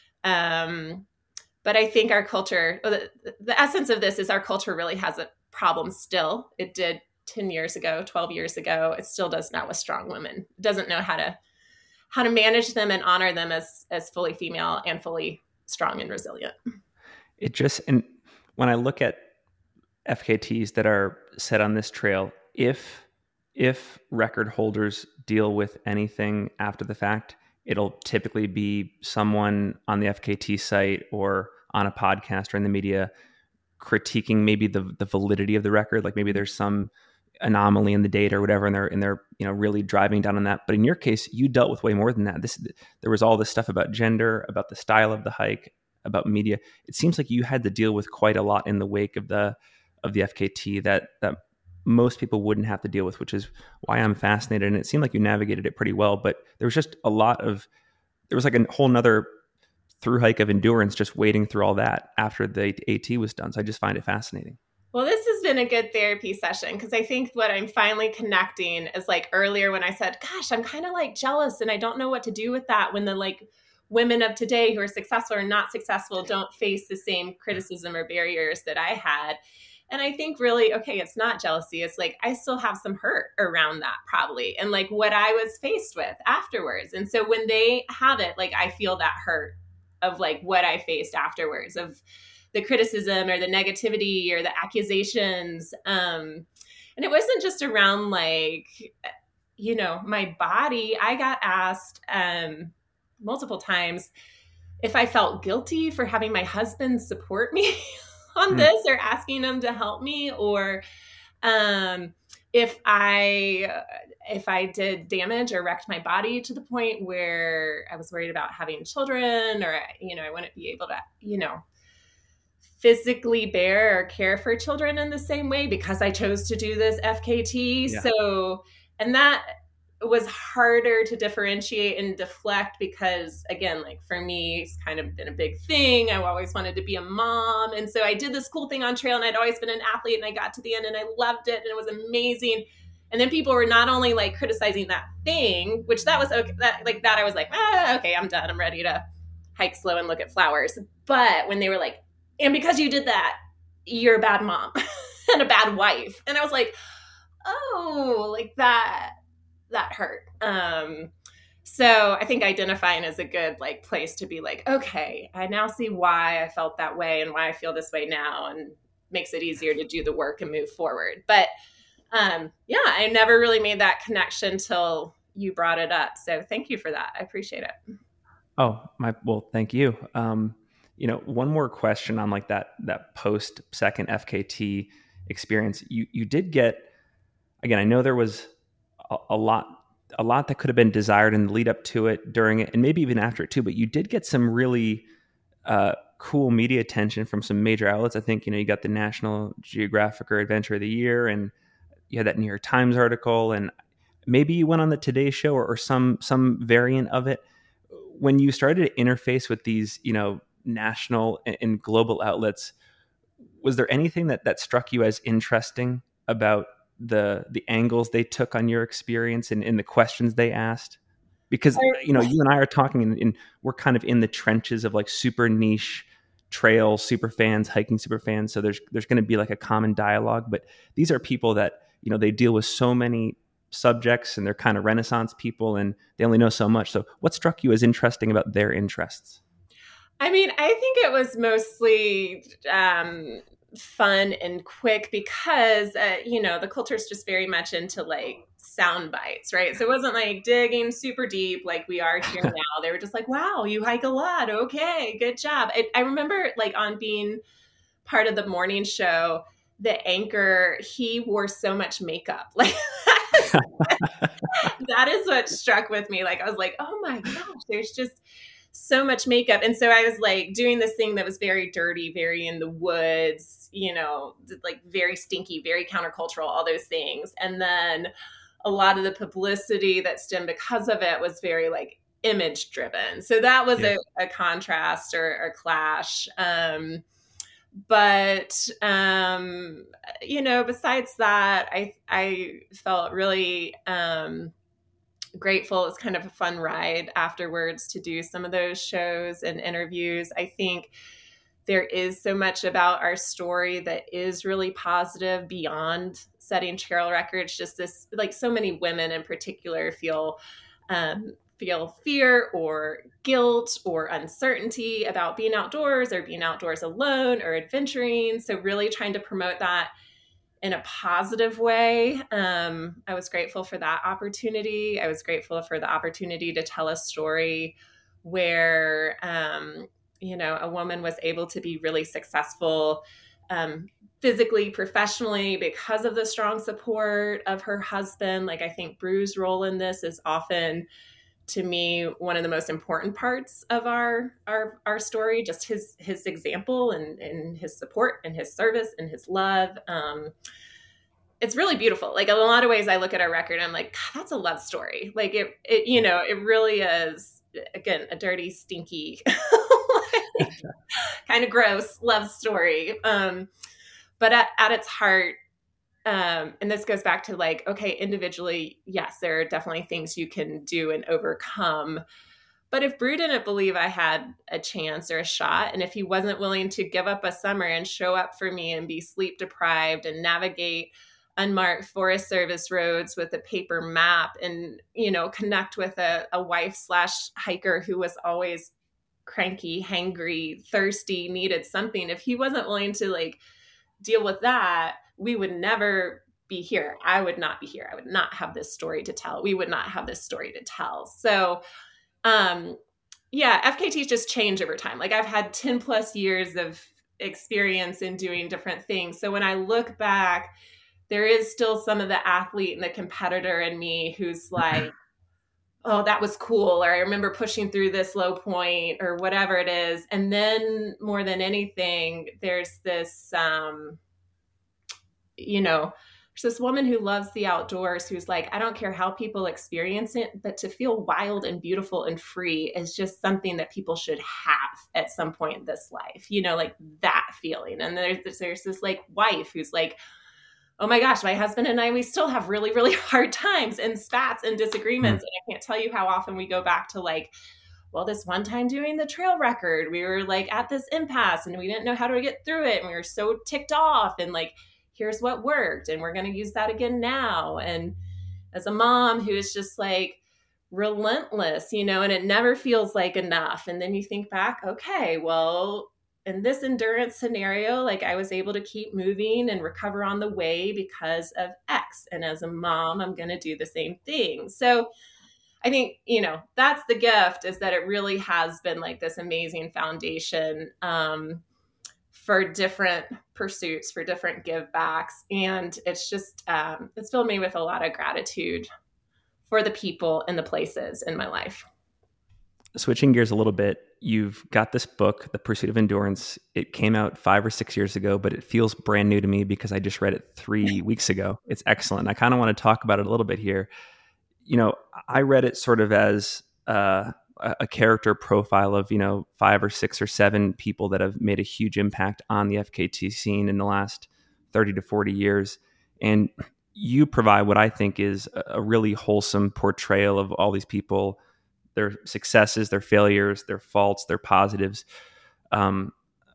Um, but I think our culture, the, the essence of this is our culture really has a problem still. It did ten years ago, twelve years ago. It still does not with strong women. It doesn't know how to how to manage them and honor them as as fully female and fully strong and resilient. It just, and when I look at F K Ts that are set on this trail, if if record holders deal with anything after the fact, it'll typically be someone on the F K T site or on a podcast or in the media critiquing maybe the the validity of the record. Like maybe there's some anomaly in the data or whatever, and they're and they're you know really driving down on that. But in your case, you dealt with way more than that. This there was all this stuff about gender, about the style of the hike, about media. It seems like you had to deal with quite a lot in the wake of the of the F K T that that most people wouldn't have to deal with, which is why I'm fascinated. And it seemed like you navigated it pretty well, but there was just a lot of there was like a whole nother through hike of endurance just wading through all that after the AT was done. So I just find it fascinating. Well, this has been a good therapy session because I think what I'm finally connecting is like earlier when I said, gosh, I'm kind of like jealous and I don't know what to do with that when the like women of today who are successful or not successful don't face the same criticism or barriers that I had. And I think really, okay, it's not jealousy. It's like, I still have some hurt around that probably. And like what I was faced with afterwards. And so when they have it, like, I feel that hurt of like what I faced afterwards of the criticism or the negativity or the accusations. Um, and it wasn't just around like, you know, my body. I got asked um, multiple times if I felt guilty for having my husband support me on this or asking him to help me, or um, if I if I did damage or wrecked my body to the point where I was worried about having children, or you know I wouldn't be able to you know physically bear or care for children in the same way because I chose to do this F K T. Yeah. So, and that was harder to differentiate and deflect because again, like for me, it's kind of been a big thing. I always wanted to be a mom. And so I did this cool thing on trail and I'd always been an athlete and I got to the end and I loved it and it was amazing. And then people were not only like criticizing that thing, which that was okay, that like that I was like, ah, okay, I'm done. I'm ready to hike slow and look at flowers. But when they were like, and because you did that, you're a bad mom and a bad wife. And I was like, oh, like that, that hurt. Um, so I think identifying is a good like place to be like, okay, I now see why I felt that way and why I feel this way now, and makes it easier to do the work and move forward. But um, yeah, I never really made that connection till you brought it up. So thank you for that. I appreciate it. Oh, my, well, thank you. Um, You know, one more question on like that that post second F K T experience. You you did get, again, I know there was a, a lot a lot that could have been desired in the lead up to it, during it, and maybe even after it too, but you did get some really uh, cool media attention from some major outlets. I think, you know, you got the National Geographic or Adventure of the Year, and you had that New York Times article, and maybe you went on the Today Show or, or some some variant of it. When you started to interface with these, you know, national and, and global outlets, was there anything that that struck you as interesting about the the angles they took on your experience and, and the questions they asked? Because, you know, you and I are talking and, and we're kind of in the trenches of like super niche trail super fans, hiking super fans. So there's there's going to be like a common dialogue, but these are people that, you know, they deal with so many subjects and they're kind of Renaissance people and they only know so much. So what struck you as interesting about their interests? I mean, I think it was mostly um, fun and quick because, uh, you know, the culture is just very much into like sound bites, right? So it wasn't like digging super deep like we are here now. They were just like, wow, you hike a lot. Okay, good job. I, I remember like on being part of the morning show, the anchor, he wore so much makeup. Like that is what struck with me. Like I was like, oh my gosh, there's just so much makeup. And so I was like doing this thing that was very dirty, very in the woods, you know, like very stinky, very countercultural, all those things. And then a lot of the publicity that stemmed because of it was very like image driven. So that was yeah. a, a contrast or a clash. Um, but, um, you know, besides that, I, I felt really, um, grateful. It was kind of a fun ride afterwards to do some of those shows and interviews. I think there is so much about our story that is really positive beyond setting trail records. Just this, like so many women in particular feel, um, feel fear or guilt or uncertainty about being outdoors or being outdoors alone or adventuring. So really trying to promote that in a positive way. Um, I was grateful for that opportunity. I was grateful for the opportunity to tell a story where, um, you know, a woman was able to be really successful um, physically, professionally, because of the strong support of her husband. Like, I think Bru's role in this is often, to me, one of the most important parts of our our our story. Just his his example and, and his support and his service and his love. Um, it's really beautiful. Like in a lot of ways, I look at our record and I'm like, God, that's a love story. Like it, it you know, it really is. Again, a dirty, stinky, like, kind of gross love story. Um, but at, at its heart. Um, and this goes back to like, okay, individually, yes, there are definitely things you can do and overcome. But if Bru didn't believe I had a chance or a shot, and if he wasn't willing to give up a summer and show up for me and be sleep deprived and navigate unmarked Forest Service roads with a paper map and, you know, connect with a, a wife slash hiker who was always cranky, hangry, thirsty, needed something. If he wasn't willing to like deal with that, we would never be here. I would not be here. I would not have this story to tell. We would not have this story to tell. So, um, yeah, F K Ts just change over time. Like I've had ten plus years of experience in doing different things. So when I look back, there is still some of the athlete and the competitor in me who's like, oh, that was cool. Or I remember pushing through this low point or whatever it is. And then more than anything, there's this, um, you know, there's this woman who loves the outdoors who's like, I don't care how people experience it, but to feel wild and beautiful and free is just something that people should have at some point in this life, you know, like that feeling. And there's this, there's this like wife who's like, oh my gosh, my husband and I, we still have really, really hard times and spats and disagreements. Mm. And I can't tell you how often we go back to like, well, this one time doing the trail record, we were like at this impasse and we didn't know how to get through it. And we were so ticked off and like, here's what worked. And we're going to use that again now. And as a mom who is just like relentless, you know, and it never feels like enough. And then you think back, okay, well, in this endurance scenario, like I was able to keep moving and recover on the way because of X. And as a mom, I'm going to do the same thing. So I think, you know, that's the gift, is that it really has been like this amazing foundation um, for different pursuits, for different give backs. And it's just, um, it's filled me with a lot of gratitude for the people and the places in my life. Switching gears a little bit, you've got this book, The Pursuit of Endurance. It came out five or six years ago, but it feels brand new to me because I just read it three weeks ago. It's excellent. I kind of want to talk about it a little bit here. You know, I read it sort of as uh, a character profile of, you know, five or six or seven people that have made a huge impact on the F K T scene in the last thirty to forty years. And you provide what I think is a really wholesome portrayal of all these people, their successes, their failures, their faults, their positives. Um,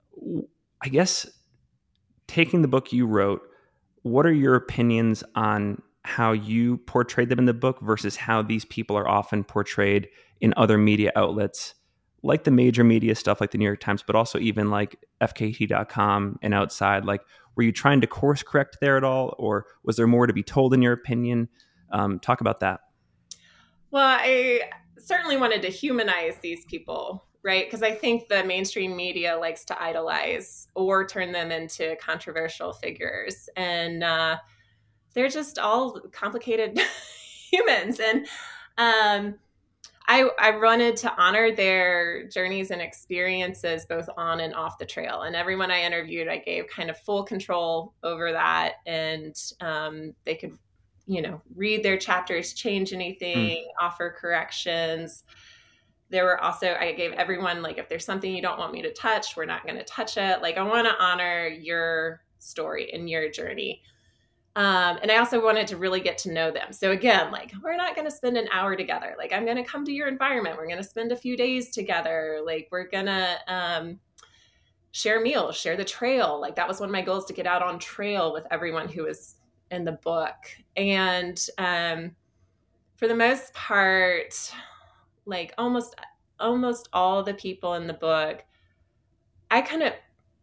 I guess taking the book you wrote, what are your opinions on how you portrayed them in the book versus how these people are often portrayed in other media outlets, like the major media stuff like the New York Times, but also even like F K T dot com and outside? Like, were you trying to course correct there at all? Or was there more to be told in your opinion? Um, talk about that. Well, I certainly wanted to humanize these people, right? Because I think the mainstream media likes to idolize or turn them into controversial figures. And uh, they're just all complicated humans. And um, I, I wanted to honor their journeys and experiences both on and off the trail. And everyone I interviewed, I gave kind of full control over that. And um, they could, you know, read their chapters, change anything, mm. offer corrections. There were also, I gave everyone, like, if there's something you don't want me to touch, we're not going to touch it. Like, I want to honor your story and your journey. Um, and I also wanted to really get to know them. So again, like, we're not going to spend an hour together. Like, I'm going to come to your environment. We're going to spend a few days together. Like, we're going to um, share meals, share the trail. Like, that was one of my goals, to get out on trail with everyone who was in the book. And um, for the most part, like almost, almost all the people in the book, I kind of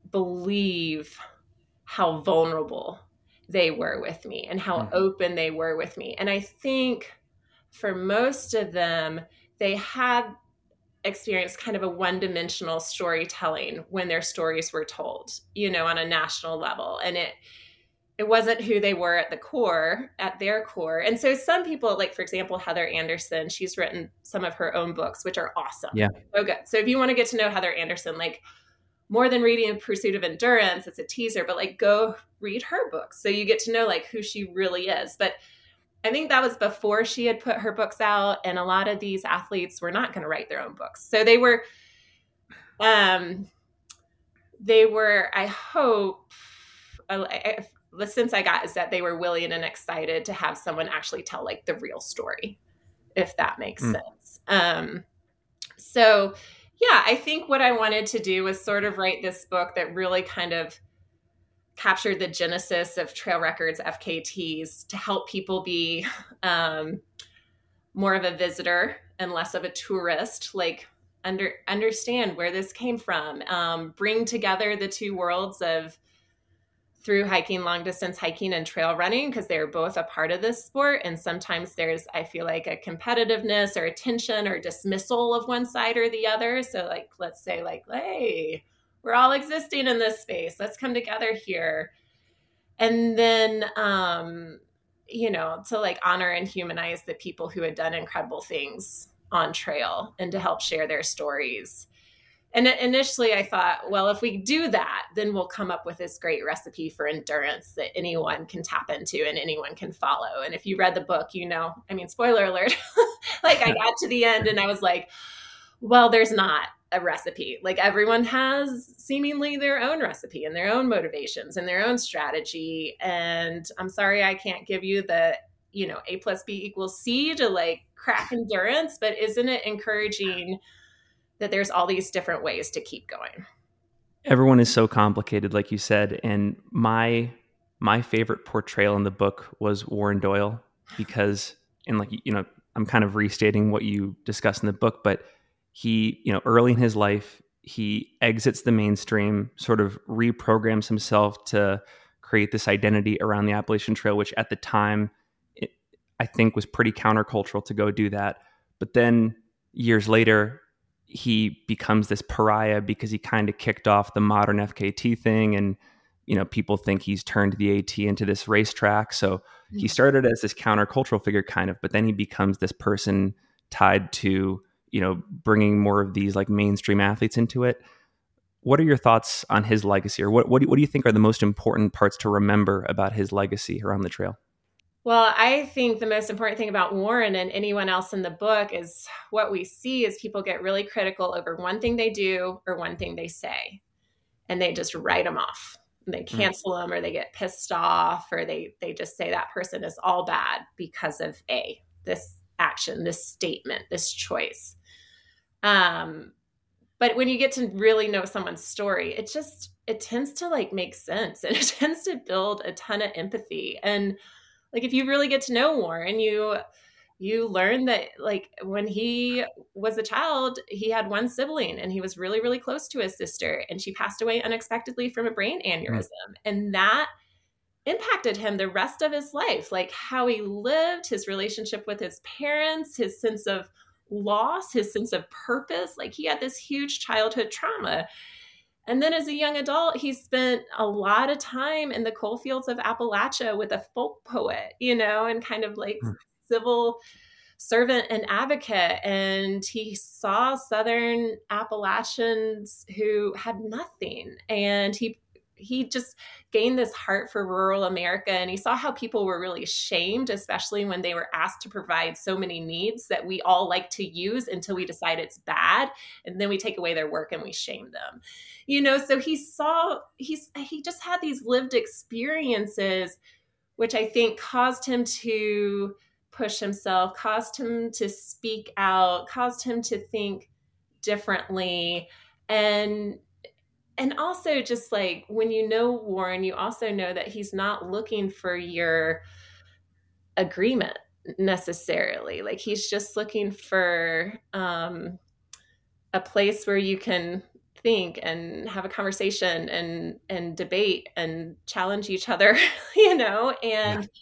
believe how vulnerable they were with me and how mm-hmm. open they were with me. And I think for most of them, they had experienced kind of a one-dimensional storytelling when their stories were told, you know, on a national level. And it, it wasn't who they were at the core, at their core. And so some people, like, for example, Heather Anderson, she's written some of her own books, which are awesome. Yeah. So good. So if you want to get to know Heather Anderson, like, more than reading Pursuit of Endurance, it's a teaser, but like, go read her books so you get to know like who she really is. But I think that was before she had put her books out, and a lot of these athletes were not going to write their own books. So they were, um, they were, I hope, I, I, the sense I got is that they were willing and excited to have someone actually tell like the real story, if that makes mm. sense. Um, so yeah, I think what I wanted to do was sort of write this book that really kind of captured the genesis of Trail Records F K Ts to help people be um, more of a visitor and less of a tourist, like under understand where this came from, um, bring together the two worlds of through hiking, long distance hiking, and trail running, because they're both a part of this sport. And sometimes there's, I feel like, a competitiveness or a tension or dismissal of one side or the other. So like, let's say like, hey, we're all existing in this space. Let's come together here. And then, um, you know, to like honor and humanize the people who had done incredible things on trail and to help share their stories. And initially I thought, well, if we do that, then we'll come up with this great recipe for endurance that anyone can tap into and anyone can follow. And if you read the book, you know, I mean, spoiler alert, like I got to the end and I was like, well, there's not a recipe. Like everyone has seemingly their own recipe and their own motivations and their own strategy. And I'm sorry, I can't give you the, you know, A plus B equals C to like crack endurance, but isn't it encouraging that there's all these different ways to keep going? Everyone is so complicated, like you said. And my my favorite portrayal in the book was Warren Doyle, because, and like, you know, I'm kind of restating what you discussed in the book, but he, you know, early in his life, he exits the mainstream, sort of reprograms himself to create this identity around the Appalachian Trail, which at the time, it, I think was pretty countercultural to go do that. But then years later, he becomes this pariah because he kind of kicked off the modern F K T thing. And, you know, people think he's turned the AT into this racetrack. So mm-hmm. he started as this countercultural figure kind of, but then he becomes this person tied to, you know, bringing more of these like mainstream athletes into it. What are your thoughts on his legacy, or what, what, do, what do you think are the most important parts to remember about his legacy around the trail? Well, I think the most important thing about Warren and anyone else in the book is what we see is people get really critical over one thing they do or one thing they say, and they just write them off. They cancel mm. them, or they get pissed off, or they they just say that person is all bad because of A, this action, this statement, this choice. Um, but when you get to really know someone's story, it just, it tends to like make sense, and it tends to build a ton of empathy. And like, if you really get to know Warren, you, you learn that like when he was a child, he had one sibling and he was really, really close to his sister, and she passed away unexpectedly from a brain aneurysm. Mm. And that impacted him the rest of his life, like how he lived, his relationship with his parents, his sense of loss, his sense of purpose. Like he had this huge childhood trauma. And then as a young adult, he spent a lot of time in the coal fields of Appalachia with a folk poet, you know, and kind of like mm. civil servant and advocate. And he saw Southern Appalachians who had nothing. And he he just gained this heart for rural America. And he saw how people were really shamed, especially when they were asked to provide so many needs that we all like to use until we decide it's bad. And then we take away their work and we shame them, you know? So he saw, he's, he just had these lived experiences, which I think caused him to push himself, caused him to speak out, caused him to think differently. And And also just like when you know Warren, you also know that he's not looking for your agreement necessarily. Like he's just looking for um, a place where you can think and have a conversation and and debate and challenge each other, you know, and yeah.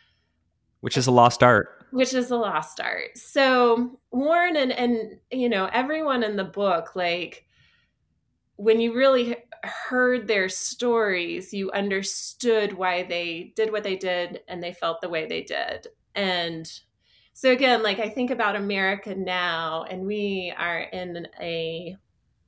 Which is a lost art. Which is a lost art. So Warren and and you know, everyone in the book, like when you really heard their stories, you understood why they did what they did and they felt the way they did. And so again, like I think about America now, and we are in a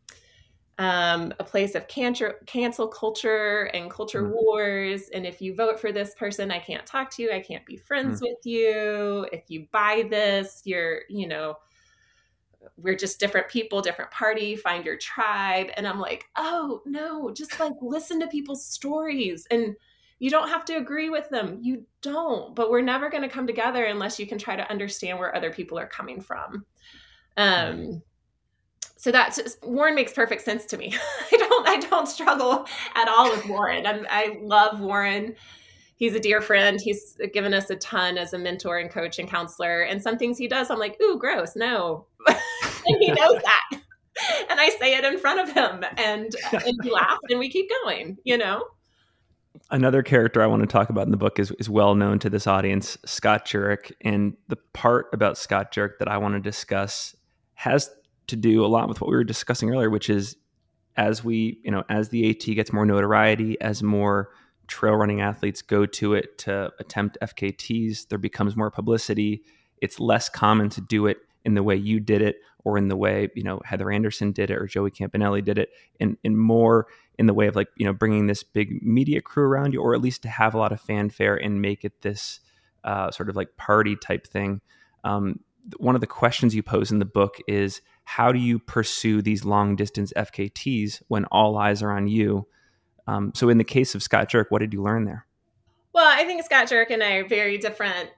um, a place of cancel, cancel culture and culture mm. wars. And if you vote for this person, I can't talk to you. I can't be friends mm. with you. If you buy this, you're, you know, we're just different people, different party, find your tribe. And I'm like, oh no, just like listen to people's stories, and you don't have to agree with them. You don't, but we're never going to come together unless you can try to understand where other people are coming from. Um, so that's Warren makes perfect sense to me. I don't, I don't struggle at all with Warren. I'm, I love Warren. He's a dear friend. He's given us a ton as a mentor and coach and counselor. And some things he does, I'm like, ooh, gross, no. And he knows that. And I say it in front of him, and, and he laughs, and we keep going, you know? Another character I want to talk about in the book is, is well known to this audience, Scott Jurek. And the part about Scott Jurek that I want to discuss has to do a lot with what we were discussing earlier, which is as we, you know, as the AT gets more notoriety, as more trail running athletes go to it to attempt F K Ts, there becomes more publicity. It's less common to do it in the way you did it, or in the way, you know, Heather Anderson did it, or Joey Campanelli did it, and, and more in the way of like, you know, bringing this big media crew around you, or at least to have a lot of fanfare and make it this uh, sort of like party type thing. Um, one of the questions you pose in the book is, how do you pursue these long distance F K Ts when all eyes are on you? Um, so in the case of Scott Jurek, what did you learn there? Well, I think Scott Jurek and I are very different,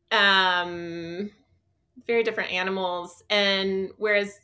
um, very different animals. And whereas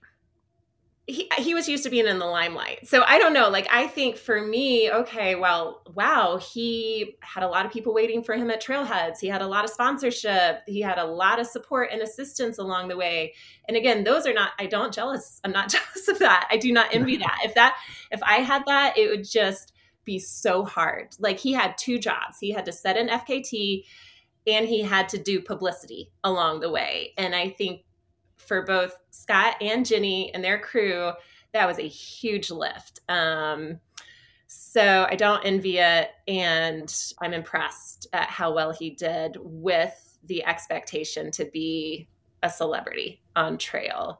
he, he was used to being in the limelight. So I don't know, like, I think for me, okay, well, wow, he had a lot of people waiting for him at Trailheads. He had a lot of sponsorship. He had a lot of support and assistance along the way. And again, those are not, I don't jealous. I'm not jealous of that. I do not envy that. If that, if I had that, it would just be so hard. Like, he had two jobs. He had to set an F K T and he had to do publicity along the way. And I think for both Scott and Ginny and their crew, that was a huge lift. Um, so I don't envy it. And I'm impressed at how well he did with the expectation to be a celebrity on trail.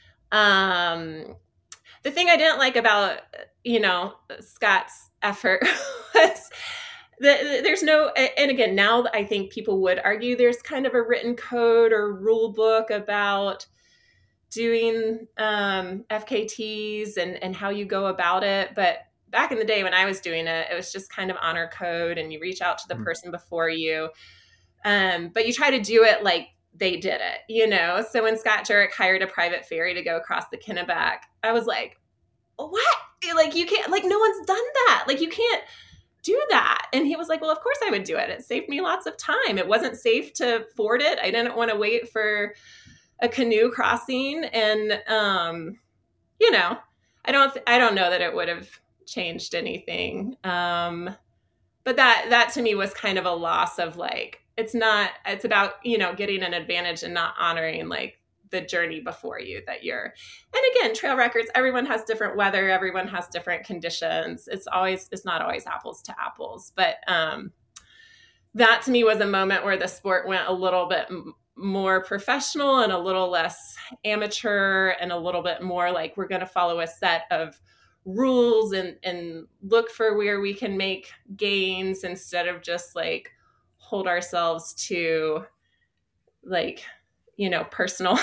Um, the thing I didn't like about, you know, Scott's effort was that there's no, and again, now I think people would argue there's kind of a written code or rule book about doing um, F K Ts and, and how you go about it. But back in the day when I was doing it, it was just kind of honor code and you reach out to the mm-hmm. person before you. Um, but you try to do it like they did it, you know? So when Scott Jurek hired a private ferry to go across the Kennebec, I was like, what? Like, you can't, like, no one's done that. Like, you can't do that. And he was like, well, of course I would do it. It saved me lots of time. It wasn't safe to ford it. I didn't want to wait for a canoe crossing. And, um, you know, I don't, th- I don't know that it would have changed anything. Um, but that, that to me was kind of a loss of like, it's not, it's about, you know, getting an advantage and not honoring like the journey before you that you're, and again, trail records, everyone has different weather. Everyone has different conditions. It's always, it's not always apples to apples, but, um, that to me was a moment where the sport went a little bit m- more professional and a little less amateur and a little bit more like, we're going to follow a set of rules and, and look for where we can make gains instead of just like hold ourselves to like, you know, personal,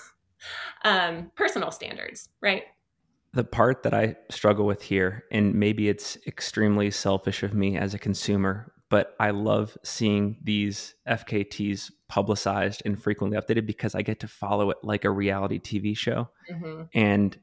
um, personal standards, right? The part that I struggle with here, and maybe it's extremely selfish of me as a consumer, but I love seeing these F K Ts publicized and frequently updated because I get to follow it like a reality T V show. Mm-hmm. And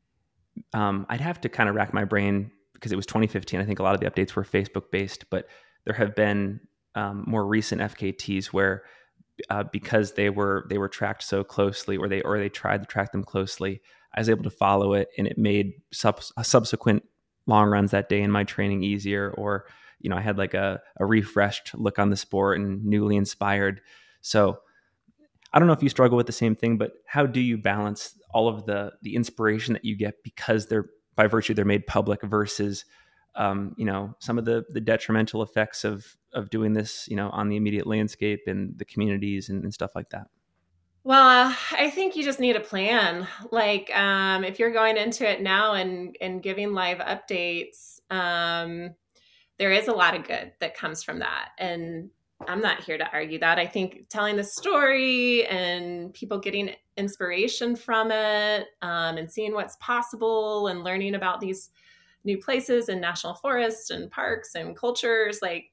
um, I'd have to kind of rack my brain because it was twenty fifteen. I think a lot of the updates were Facebook based, but there have been um, more recent F K Ts where Uh, because they were they were tracked so closely, or they or they tried to track them closely, I was able to follow it, and it made sub- subsequent long runs that day in my training easier. Or you know, I had like a, a refreshed look on the sport and newly inspired. So I don't know if you struggle with the same thing, but how do you balance all of the the inspiration that you get because they're by virtue they're made public versus Um, you know, some of the the detrimental effects of of doing this, you know, on the immediate landscape and the communities and, and stuff like that? Well, uh, I think you just need a plan. Like, um, if you're going into it now and and giving live updates, um, there is a lot of good that comes from that. And I'm not here to argue that. I think telling the story and people getting inspiration from it, um, and seeing what's possible and learning about these new places and national forests and parks and cultures, like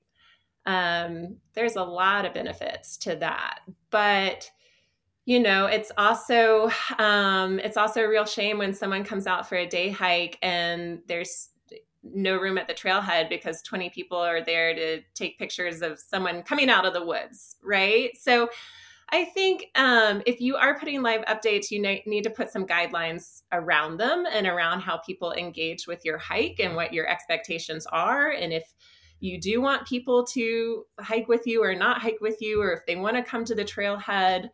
um, there's a lot of benefits to that. But, you know, it's also, um, it's also a real shame when someone comes out for a day hike and there's no room at the trailhead because twenty people are there to take pictures of someone coming out of the woods, right? So I think um, if you are putting live updates, you need to put some guidelines around them and around how people engage with your hike and what your expectations are. And if you do want people to hike with you or not hike with you, or if they want to come to the trailhead.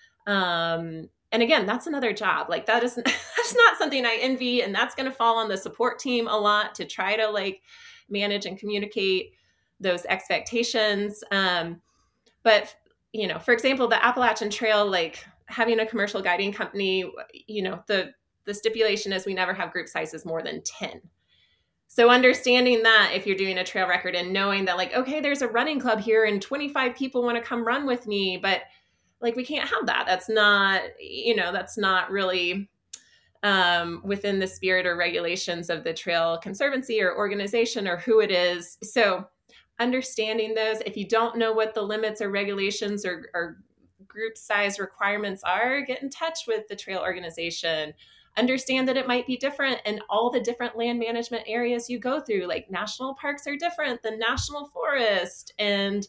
Um, and again, that's another job. Like that isn't, that's not something I envy. And that's going to fall on the support team a lot to try to like manage and communicate those expectations. Um, but you know, for example, the Appalachian Trail, like having a commercial guiding company, you know, the, the stipulation is we never have group sizes more than ten. So understanding that if you're doing a trail record and knowing that like, okay, there's a running club here and twenty-five people want to come run with me, but like, we can't have that. That's not, you know, that's not really um, within the spirit or regulations of the Trail Conservancy or organization or who it is. So understanding those, if you don't know what the limits or regulations or, or group size requirements are, get in touch with the trail organization. Understand that it might be different in all the different land management areas you go through. Like national parks are different than national forest. And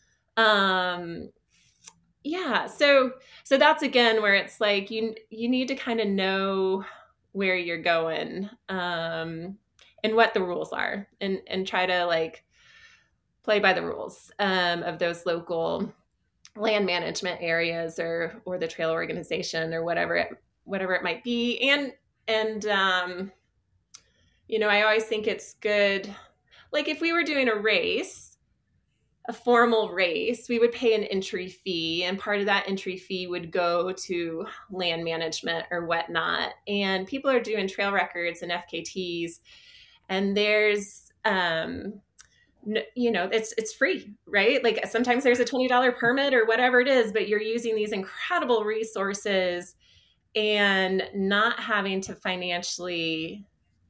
um, yeah, so so that's again where it's like you you need to kind of know where you're going um, and what the rules are, and and try to like play by the rules um, of those local land management areas or or the trail organization or whatever it whatever it might be. And and um, you know, I always think it's good. Like if we were doing a race, a formal race, we would pay an entry fee, and part of that entry fee would go to land management or whatnot. And people are doing trail records and F K Ts, and there's um, you know, it's it's free, right? Like sometimes there's a twenty dollars permit or whatever it is, but you're using these incredible resources and not having to financially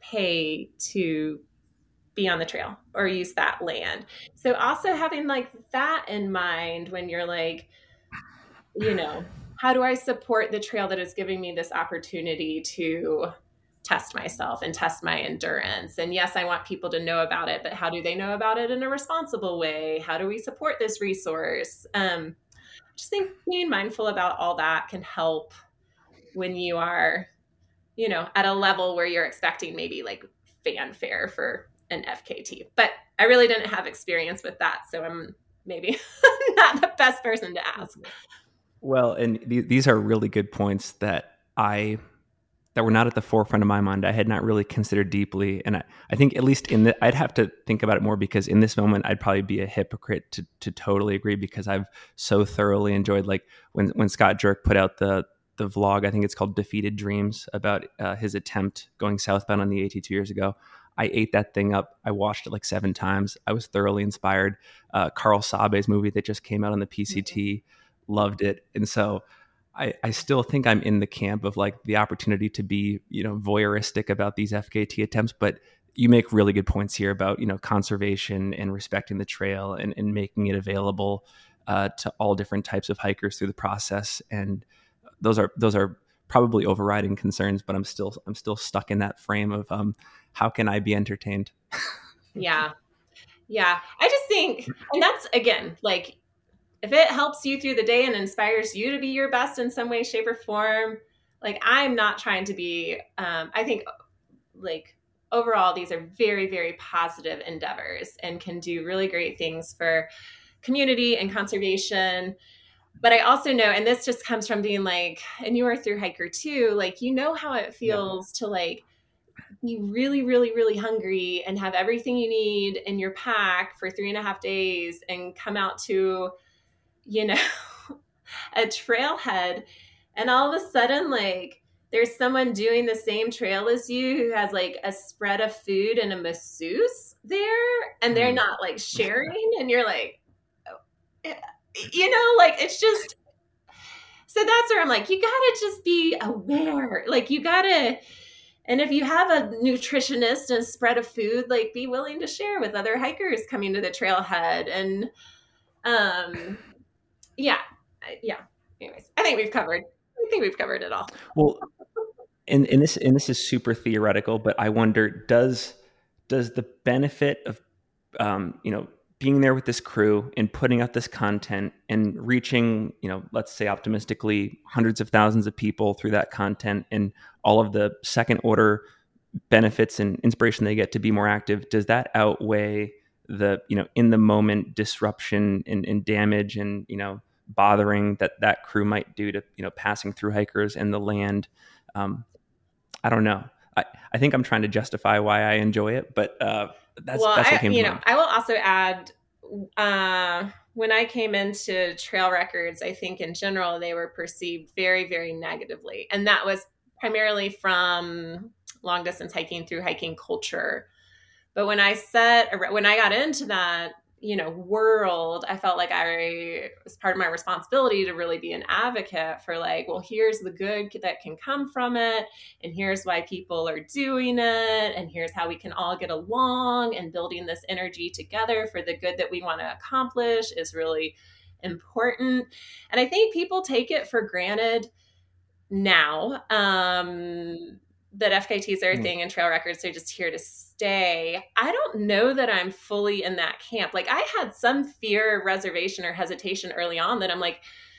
pay to be on the trail or use that land. So also having like that in mind when you're like, you know, how do I support the trail that is giving me this opportunity to test myself and test my endurance? And yes, I want people to know about it, but how do they know about it in a responsible way? How do we support this resource? Um, just think being mindful about all that can help when you are, you know, at a level where you're expecting maybe like fanfare for an F K T. But I really didn't have experience with that, so I'm maybe not the best person to ask. Well, and th- these are really good points that I that were not at the forefront of my mind. I had not really considered deeply, and I, I think at least in the, I'd have to think about it more, because in this moment I'd probably be a hypocrite to to totally agree, because I've so thoroughly enjoyed, like when when Scott Jurek put out the the vlog, I think it's called Defeated Dreams, about uh, his attempt going southbound on the AT two years ago. I ate that thing up. I watched it like seven times. I was thoroughly inspired. Uh, Carl Sabe's movie that just came out on the P C T, loved it. And so I, I still think I'm in the camp of like the opportunity to be, you know, voyeuristic about these F K T attempts. But you make really good points here about, you know, conservation and respecting the trail, and, and making it available uh, to all different types of hikers through the process. And those are those are probably overriding concerns, but I'm still I'm still stuck in that frame of um, how can I be entertained? Yeah. Yeah. I just think, and that's again, like if it helps you through the day and inspires you to be your best in some way, shape, or form, like I'm not trying to be, um, I think like overall, these are very, very positive endeavors and can do really great things for community and conservation. But I also know, and this just comes from being like, and you are through hiker too, like, you know how it feels yeah. to like be really, really, really hungry and have everything you need in your pack for three and a half days and come out to, you know, a trailhead, and all of a sudden, like, there's someone doing the same trail as you who has like a spread of food and a masseuse there, and they're not like sharing, and you're like, oh, you know, like it's just, so that's where I'm like, you gotta just be aware, like you gotta, and if you have a nutritionist and a spread of food, like be willing to share with other hikers coming to the trailhead. And um yeah yeah anyways, I think we've covered I think we've covered it all. Well, and, and this and this is super theoretical, but I wonder, does does the benefit of um, you know, being there with this crew and putting out this content and reaching, you know, let's say optimistically hundreds of thousands of people through that content, and all of the second order benefits and inspiration they get to be more active, does that outweigh the, you know, in the moment disruption and, and damage and, you know, bothering that that crew might do to, you know, passing through hikers and the land? Um, I don't know. I, I think I'm trying to justify why I enjoy it, but uh, that's, well, that's what I, came you to know, mind. I will also add, uh, when I came into trail records, I think in general, they were perceived very, very negatively. And that was primarily from long distance hiking through hiking culture. But when I set, when I got into that, you know, world, I felt like I was part of my responsibility to really be an advocate for like, well, here's the good that can come from it. And here's why people are doing it. And here's how we can all get along, and building this energy together for the good that we want to accomplish is really important. And I think people take it for granted now, um, that F K Ts are a thing and trail records are just here to stay. I don't know that I'm fully in that camp. Like I had some fear, reservation, or hesitation early on that I'm like,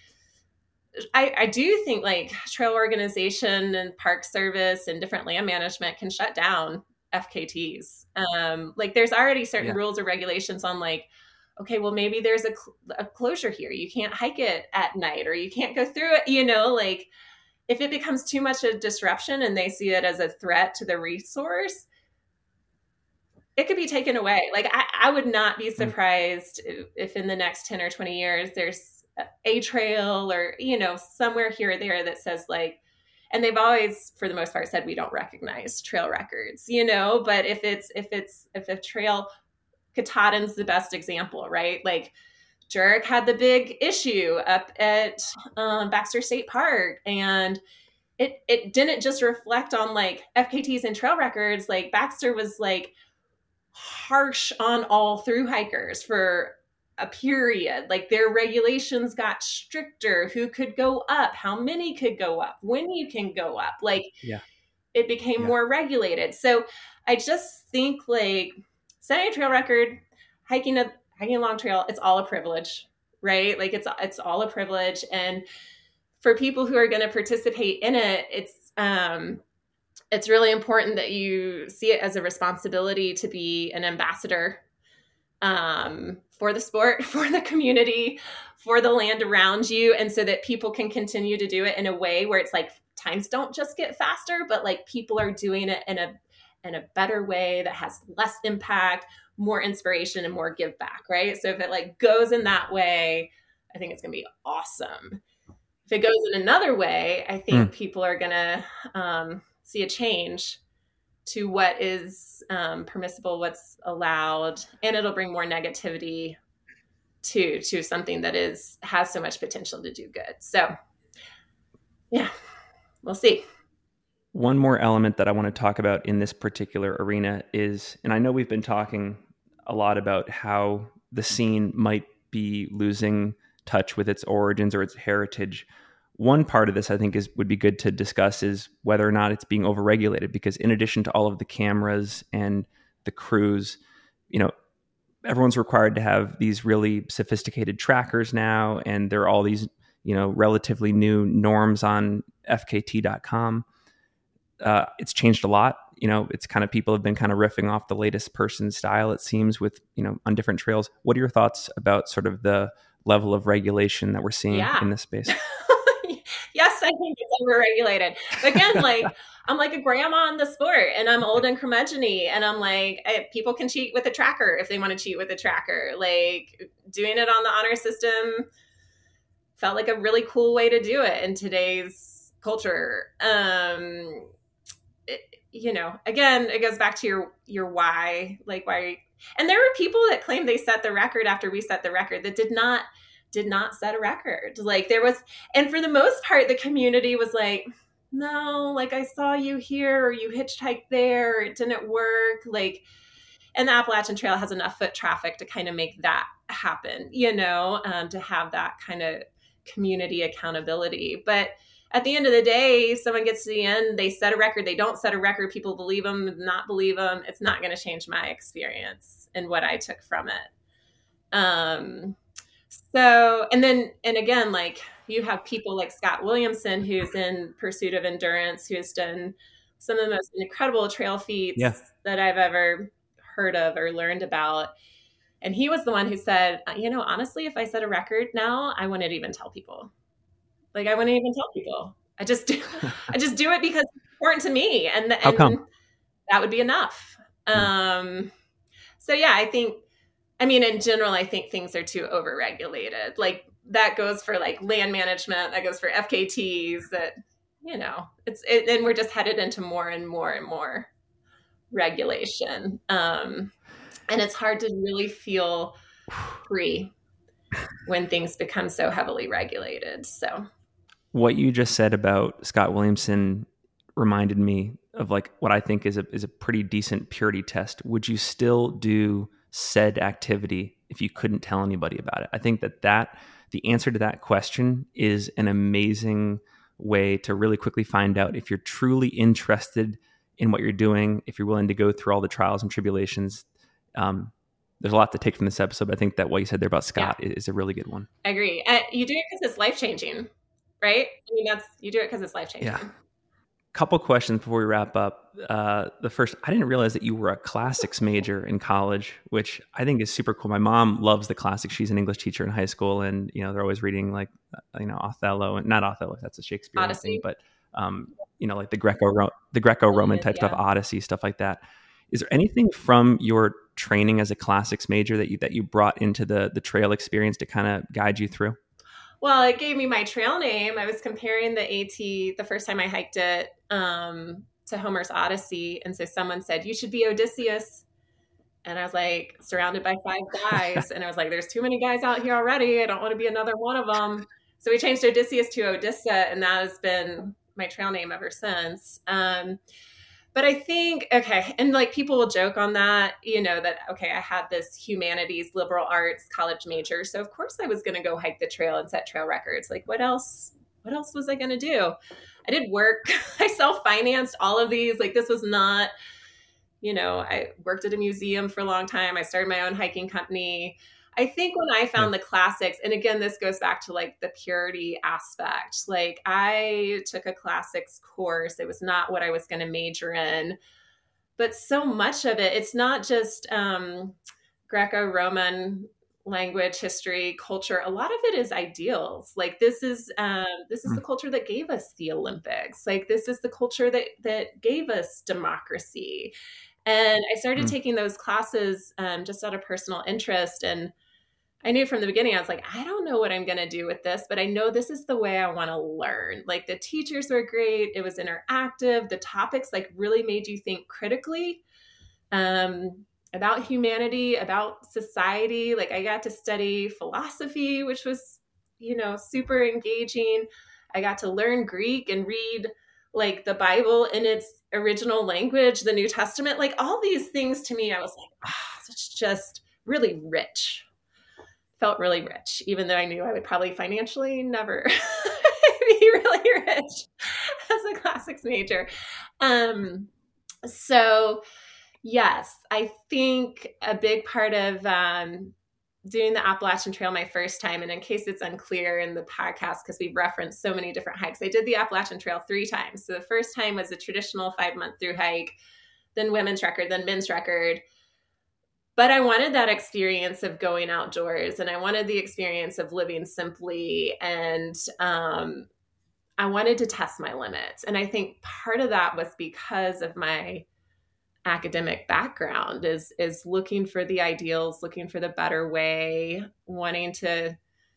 I, I do think like trail organization and park service and different land management can shut down F K Ts. Um, like there's already certain yeah. rules or regulations on like okay, well, maybe there's a, cl- a closure here. You can't hike it at night, or you can't go through it, you know, like if it becomes too much a disruption and they see it as a threat to the resource, it could be taken away. Like I, I would not be surprised if, if in the next ten or twenty years, there's a trail or, you know, somewhere here or there that says like, and they've always, for the most part, said we don't recognize trail records, you know, but if it's, if it's, if a trail, Katahdin's the best example, right? Like Jurek had the big issue up at um, Baxter State Park, and it, it didn't just reflect on like F K Ts and trail records. Like Baxter was like harsh on all through hikers for a period. Like their regulations got stricter, who could go up, how many could go up, when you can go up. Like yeah. it became yeah. more regulated. So I just think like setting a trail record, hiking a hiking a long trail, it's all a privilege, right? Like it's it's all a privilege. And for people who are going to participate in it, it's um it's really important that you see it as a responsibility to be an ambassador um, for the sport, for the community, for the land around you. And so that people can continue to do it in a way where it's like times don't just get faster, but like people are doing it in a, in a better way that has less impact, more inspiration, and more give back. Right. So if it like goes in that way, I think it's going to be awesome. If it goes in another way, I think mm. people are going to um, see a change to what is um, permissible, what's allowed, and it'll bring more negativity to to something that is has so much potential to do good. So, yeah, we'll see. One more element that I want to talk about in this particular arena is, and I know we've been talking a lot about how the scene might be losing touch with its origins or its heritage. One part of this, I think, is would be good to discuss is whether or not it's being overregulated, because in addition to all of the cameras and the crews, you know, everyone's required to have these really sophisticated trackers now, and there are all these, you know, relatively new norms on F K T dot com. Uh, it's changed a lot. You know, it's kind of people have been kind of riffing off the latest person style, it seems, with, you know, on different trails. What are your thoughts about sort of the level of regulation that we're seeing yeah. in this space? Yes, I think it's overregulated. Again, like I'm like a grandma in the sport, and I'm old and curmudgeon-y, and I'm like, I, people can cheat with a tracker if they want to cheat with a tracker. Like doing it on the honor system felt like a really cool way to do it in today's culture. Um, it, you know, again, it goes back to your your why, like why. And there were people that claimed they set the record after we set the record that did not. did not set a record. Like there was, and for the most part, the community was like, no, like I saw you here, or you hitchhiked there, or it didn't work. Like, and the Appalachian Trail has enough foot traffic to kind of make that happen, you know, um, to have that kind of community accountability. But at the end of the day, someone gets to the end, they set a record, they don't set a record, people believe them, not believe them. It's not going to change my experience and what I took from it. Um, So, and then, and again, like you have people like Scott Williamson, who's in Pursuit of Endurance, who has done some of the most incredible trail feats yeah. that I've ever heard of or learned about. And he was the one who said, you know, honestly, if I set a record now, I wouldn't even tell people. Like, I wouldn't even tell people. I just do, I just do it because it's important to me. And, How and come? That would be enough. Mm. Um, so yeah, I think, I mean, in general, I think things are too overregulated. Like that goes for like land management, that goes for F K Ts, that, you know, it's, it, and we're just headed into more and more and more regulation. Um, and it's hard to really feel free when things become so heavily regulated. So what you just said about Scott Williamson reminded me of like what I think is a, is a pretty decent purity test. Would you still do said activity if you couldn't tell anybody about it? I think that that the answer to that question is an amazing way to really quickly find out if you're truly interested in what you're doing, if you're willing to go through all the trials and tribulations. Um, there's a lot to take from this episode, but I think that what you said there about Scott yeah. is a really good one. I agree. Uh, you do it because it's life-changing, right? I mean, that's, you do it because it's life-changing. Yeah. couple questions before we wrap up. Uh, the first, I didn't realize that you were a classics major in college, which I think is super cool. My mom loves the classics. She's an English teacher in high school, and you know they're always reading like uh, you know Othello and not Othello. That's a Shakespearean Odyssey. thing, but um, you know like the Greco the Greco-Roman type yeah. stuff, Odyssey, stuff like that. Is there anything from your training as a classics major that you that you brought into the the trail experience to kind of guide you through? Well, it gave me my trail name. I was comparing the AT the first time I hiked it um, to Homer's Odyssey. And so someone said, you should be Odysseus. And I was like, surrounded by five guys. And I was like, there's too many guys out here already. I don't want to be another one of them. So we changed Odysseus to Odessa, and that has been my trail name ever since. Um, But I think, okay, and like people will joke on that, you know, that, okay, I had this humanities, liberal arts college major. So of course I was going to go hike the trail and set trail records. Like what else, what else was I going to do? I did work. I self-financed all of these. Like this was not, you know, I worked at a museum for a long time. I started my own hiking company. I think when I found yeah. the classics, and again, this goes back to like the purity aspect. Like I took a classics course. It was not what I was going to major in, but so much of it, it's not just um, Greco-Roman language, history, culture. A lot of it is ideals. Like this is, um, this is the culture that gave us the Olympics. Like this is the culture that, that gave us democracy. And I started mm. taking those classes um, just out of personal interest. And I knew from the beginning, I was like, I don't know what I'm going to do with this, but I know this is the way I want to learn. Like the teachers were great. It was interactive. The topics like really made you think critically um, about humanity, about society. Like I got to study philosophy, which was, you know, super engaging. I got to learn Greek and read like the Bible in its original language, the New Testament, like all these things to me, I was like, ah, oh, it's just really rich. Felt really rich, even though I knew I would probably financially never be really rich as a classics major. Um, so yes, I think a big part of um, doing the Appalachian Trail my first time, and in case it's unclear in the podcast, because we've referenced so many different hikes, I did the Appalachian Trail three times. So the first time was a traditional five-month through hike, then women's record, then men's record. But I wanted that experience of going outdoors, and I wanted the experience of living simply, and um, I wanted to test my limits. And I think part of that was because of my academic background is, is looking for the ideals, looking for the better way, wanting to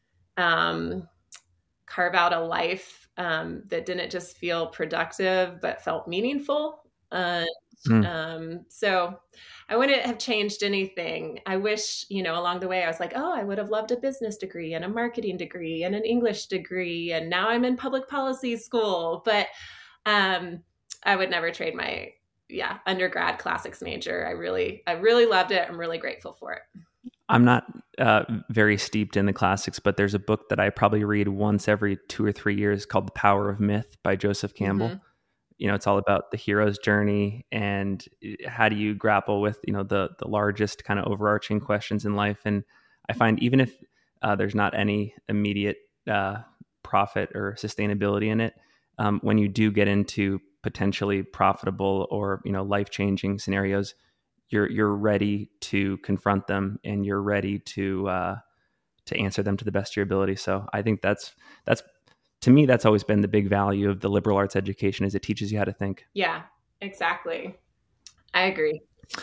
um, carve out a life um, that didn't just feel productive, but felt meaningful. Uh, mm. um, so I wouldn't have changed anything. I wish, you know, along the way, I was like, oh, I would have loved a business degree and a marketing degree and an English degree. And now I'm in public policy school, but um, I would never trade my, yeah, undergrad classics major. I really, I really loved it. I'm really grateful for it. I'm not uh, very steeped in the classics, but there's a book that I probably read once every two or three years called The Power of Myth by Joseph Campbell. Mm-hmm. You know, it's all about the hero's journey and how do you grapple with, you know, the the largest kind of overarching questions in life. And I find even if uh, there's not any immediate uh, profit or sustainability in it, um, when you do get into potentially profitable or, you know, life-changing scenarios, you're you're ready to confront them and you're ready to uh, to answer them to the best of your ability. So I think that's that's. To me, that's always been the big value of the liberal arts education is it teaches you how to think. Yeah, exactly. I agree.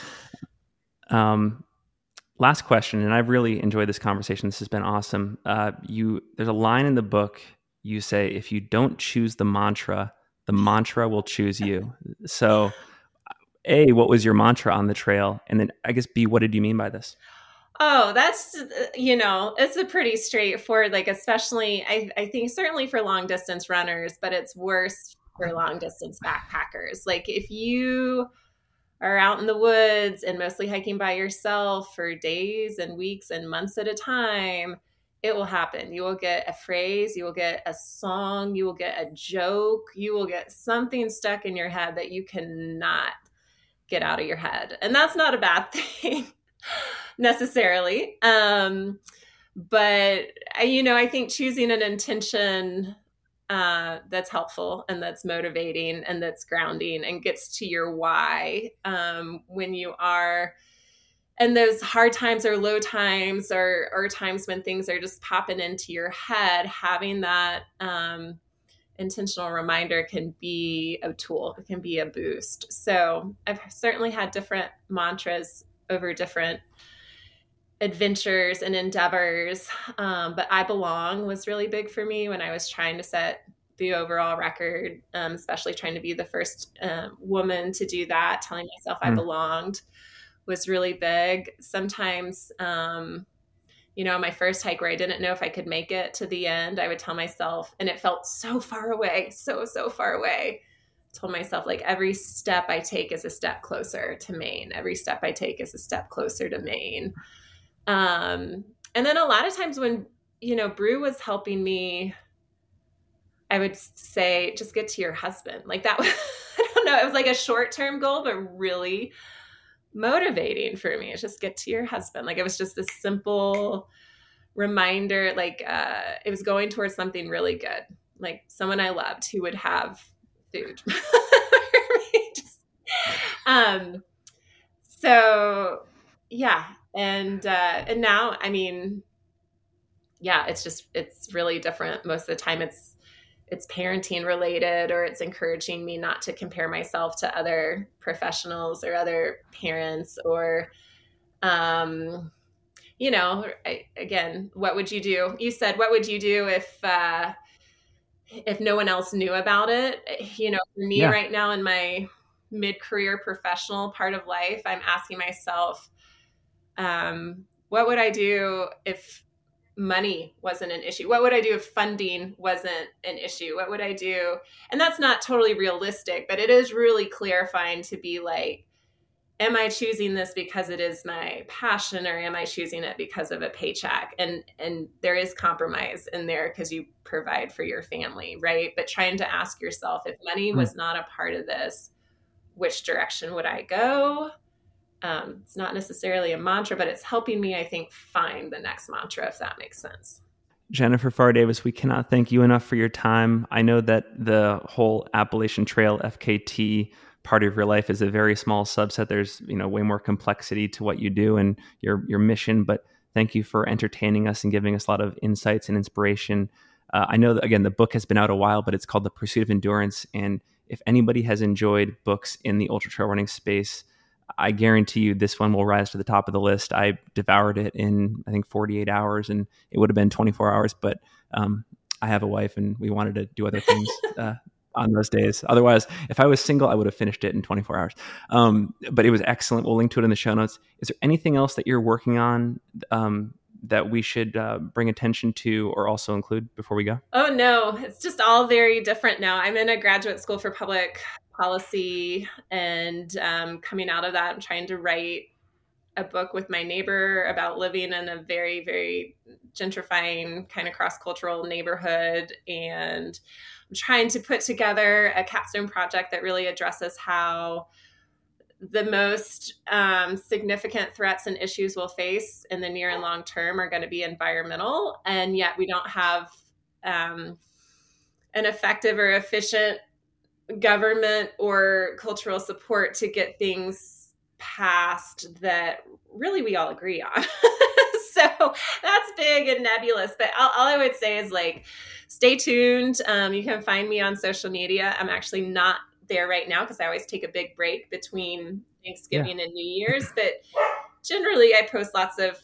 Um, last question, and I've really enjoyed this conversation. This has been awesome. Uh, you, there's a line in the book. You say, if you don't choose the mantra, the mantra will choose you. So A, what was your mantra on the trail? And then I guess B, what did you mean by this? Oh, that's, you know, it's a pretty straightforward, like, especially, I, I think certainly for long distance runners, but it's worse for long distance backpackers. Like if you are out in the woods and mostly hiking by yourself for days and weeks and months at a time, it will happen. You will get a phrase, you will get a song, you will get a joke, you will get something stuck in your head that you cannot get out of your head. And that's not a bad thing. necessarily. Um, but, you know, I think choosing an intention uh, that's helpful and that's motivating and that's grounding and gets to your why um, when you are, and those hard times or low times or, or times when things are just popping into your head, having that um, intentional reminder can be a tool. It can be a boost. So I've certainly had different mantras over different adventures and endeavors. Um, but I belong was really big for me when I was trying to set the overall record, um, especially trying to be the first um, woman to do that. Telling myself mm. I belonged was really big. Sometimes, um, you know, my first hike where I didn't know if I could make it to the end, I would tell myself, and it felt so far away, so, so far away. I told myself, like, every step I take is a step closer to Maine. Every step I take is a step closer to Maine. Um, and then a lot of times when, you know, Brew was helping me, I would say, just get to your husband. Like that was, I don't know, it was like a short-term goal, but really motivating for me. It's just get to your husband. Like it was just this simple reminder, like, uh, it was going towards something really good. Like someone I loved who would have food. just, um, so yeah. And, uh, and now, I mean, yeah, it's just, it's really different. Most of the time it's, it's parenting related, or it's encouraging me not to compare myself to other professionals or other parents, or, um, you know, I, again, what would you do? You said, what would you do if, uh, if no one else knew about it? You know, for me yeah. right now in my mid-career professional part of life, I'm asking myself, um, what would I do if money wasn't an issue? What would I do if funding wasn't an issue? What would I do? And that's not totally realistic, but it is really clarifying to be like, am I choosing this because it is my passion, or am I choosing it because of a paycheck? And, and there is compromise in there because you provide for your family, right? But trying to ask yourself, if money was not a part of this, which direction would I go? Um, it's not necessarily a mantra, but it's helping me, I think, find the next mantra, if that makes sense. Jennifer Farr-Davis, we cannot thank you enough for your time. I know that the whole Appalachian Trail F K T part of your life is a very small subset. There's, you know, way more complexity to what you do and your your mission, but thank you for entertaining us and giving us a lot of insights and inspiration. Uh, I know that, again, the book has been out a while, but it's called The Pursuit of Endurance. And if anybody has enjoyed books in the ultra trail running space, I guarantee you this one will rise to the top of the list. I devoured it in, I think, forty-eight hours, and it would have been twenty-four hours, but um, I have a wife and we wanted to do other things uh, on those days. Otherwise, if I was single, I would have finished it in twenty-four hours. Um, but it was excellent. We'll link to it in the show notes. Is there anything else that you're working on um, that we should uh, bring attention to or also include before we go? Oh, no, it's just all very different now. I'm in a graduate school for public policy, and um, coming out of that, I'm trying to write a book with my neighbor about living in a very, very gentrifying kind of cross-cultural neighborhood. And I'm trying to put together a capstone project that really addresses how the most um, significant threats and issues we'll face in the near and long term are going to be environmental. And yet we don't have um, an effective or efficient government or cultural support to get things passed that really we all agree on. So that's big and nebulous, but all, all I would say is, like, stay tuned. Um, you can find me on social media. I'm actually not there right now because I always take a big break between Thanksgiving yeah. and New Year's, but generally I post lots of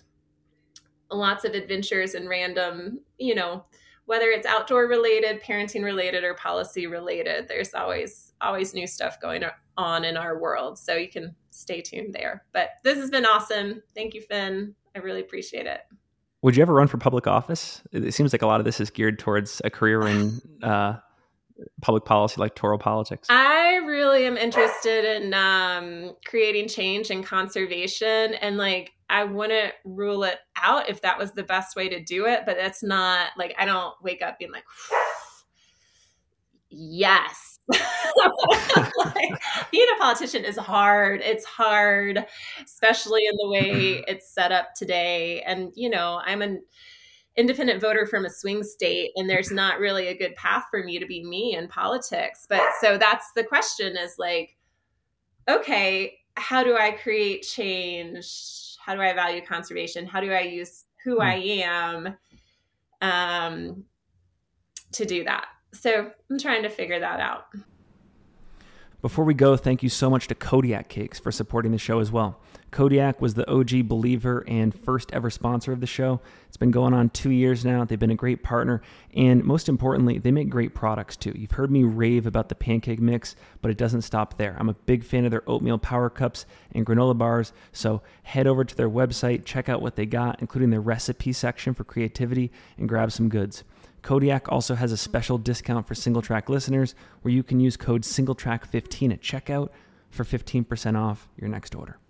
lots of adventures and random, you know, whether it's outdoor related, parenting related, or policy related, there's always, always new stuff going on in our world. So you can stay tuned there. But this has been awesome. Thank you, Finn. I really appreciate it. Would you ever run for public office? It seems like a lot of this is geared towards a career in uh, public policy, electoral politics. I really am interested in um, creating change and conservation, and like, I wouldn't rule it out if that was the best way to do it, but that's not, like, I don't wake up being like, yes. Like, being a politician is hard. It's hard, especially in the way it's set up today. And, you know, I'm an, independent voter from a swing state, and there's not really a good path for me to be me in politics. But so that's the question is like, okay, how do I create change? How do I value conservation? How do I use who I am um, to do that? So I'm trying to figure that out. Before we go, thank you so much to Kodiak Cakes for supporting the show as well. Kodiak was the O G believer and first ever sponsor of the show. It's been going on two years now. They've been a great partner. And most importantly, they make great products too. You've heard me rave about the pancake mix, but it doesn't stop there. I'm a big fan of their oatmeal power cups and granola bars. So head over to their website, check out what they got, including their recipe section for creativity, and grab some goods. Kodiak also has a special discount for Single Track listeners where you can use code SingleTrack fifteen at checkout for fifteen percent off your next order.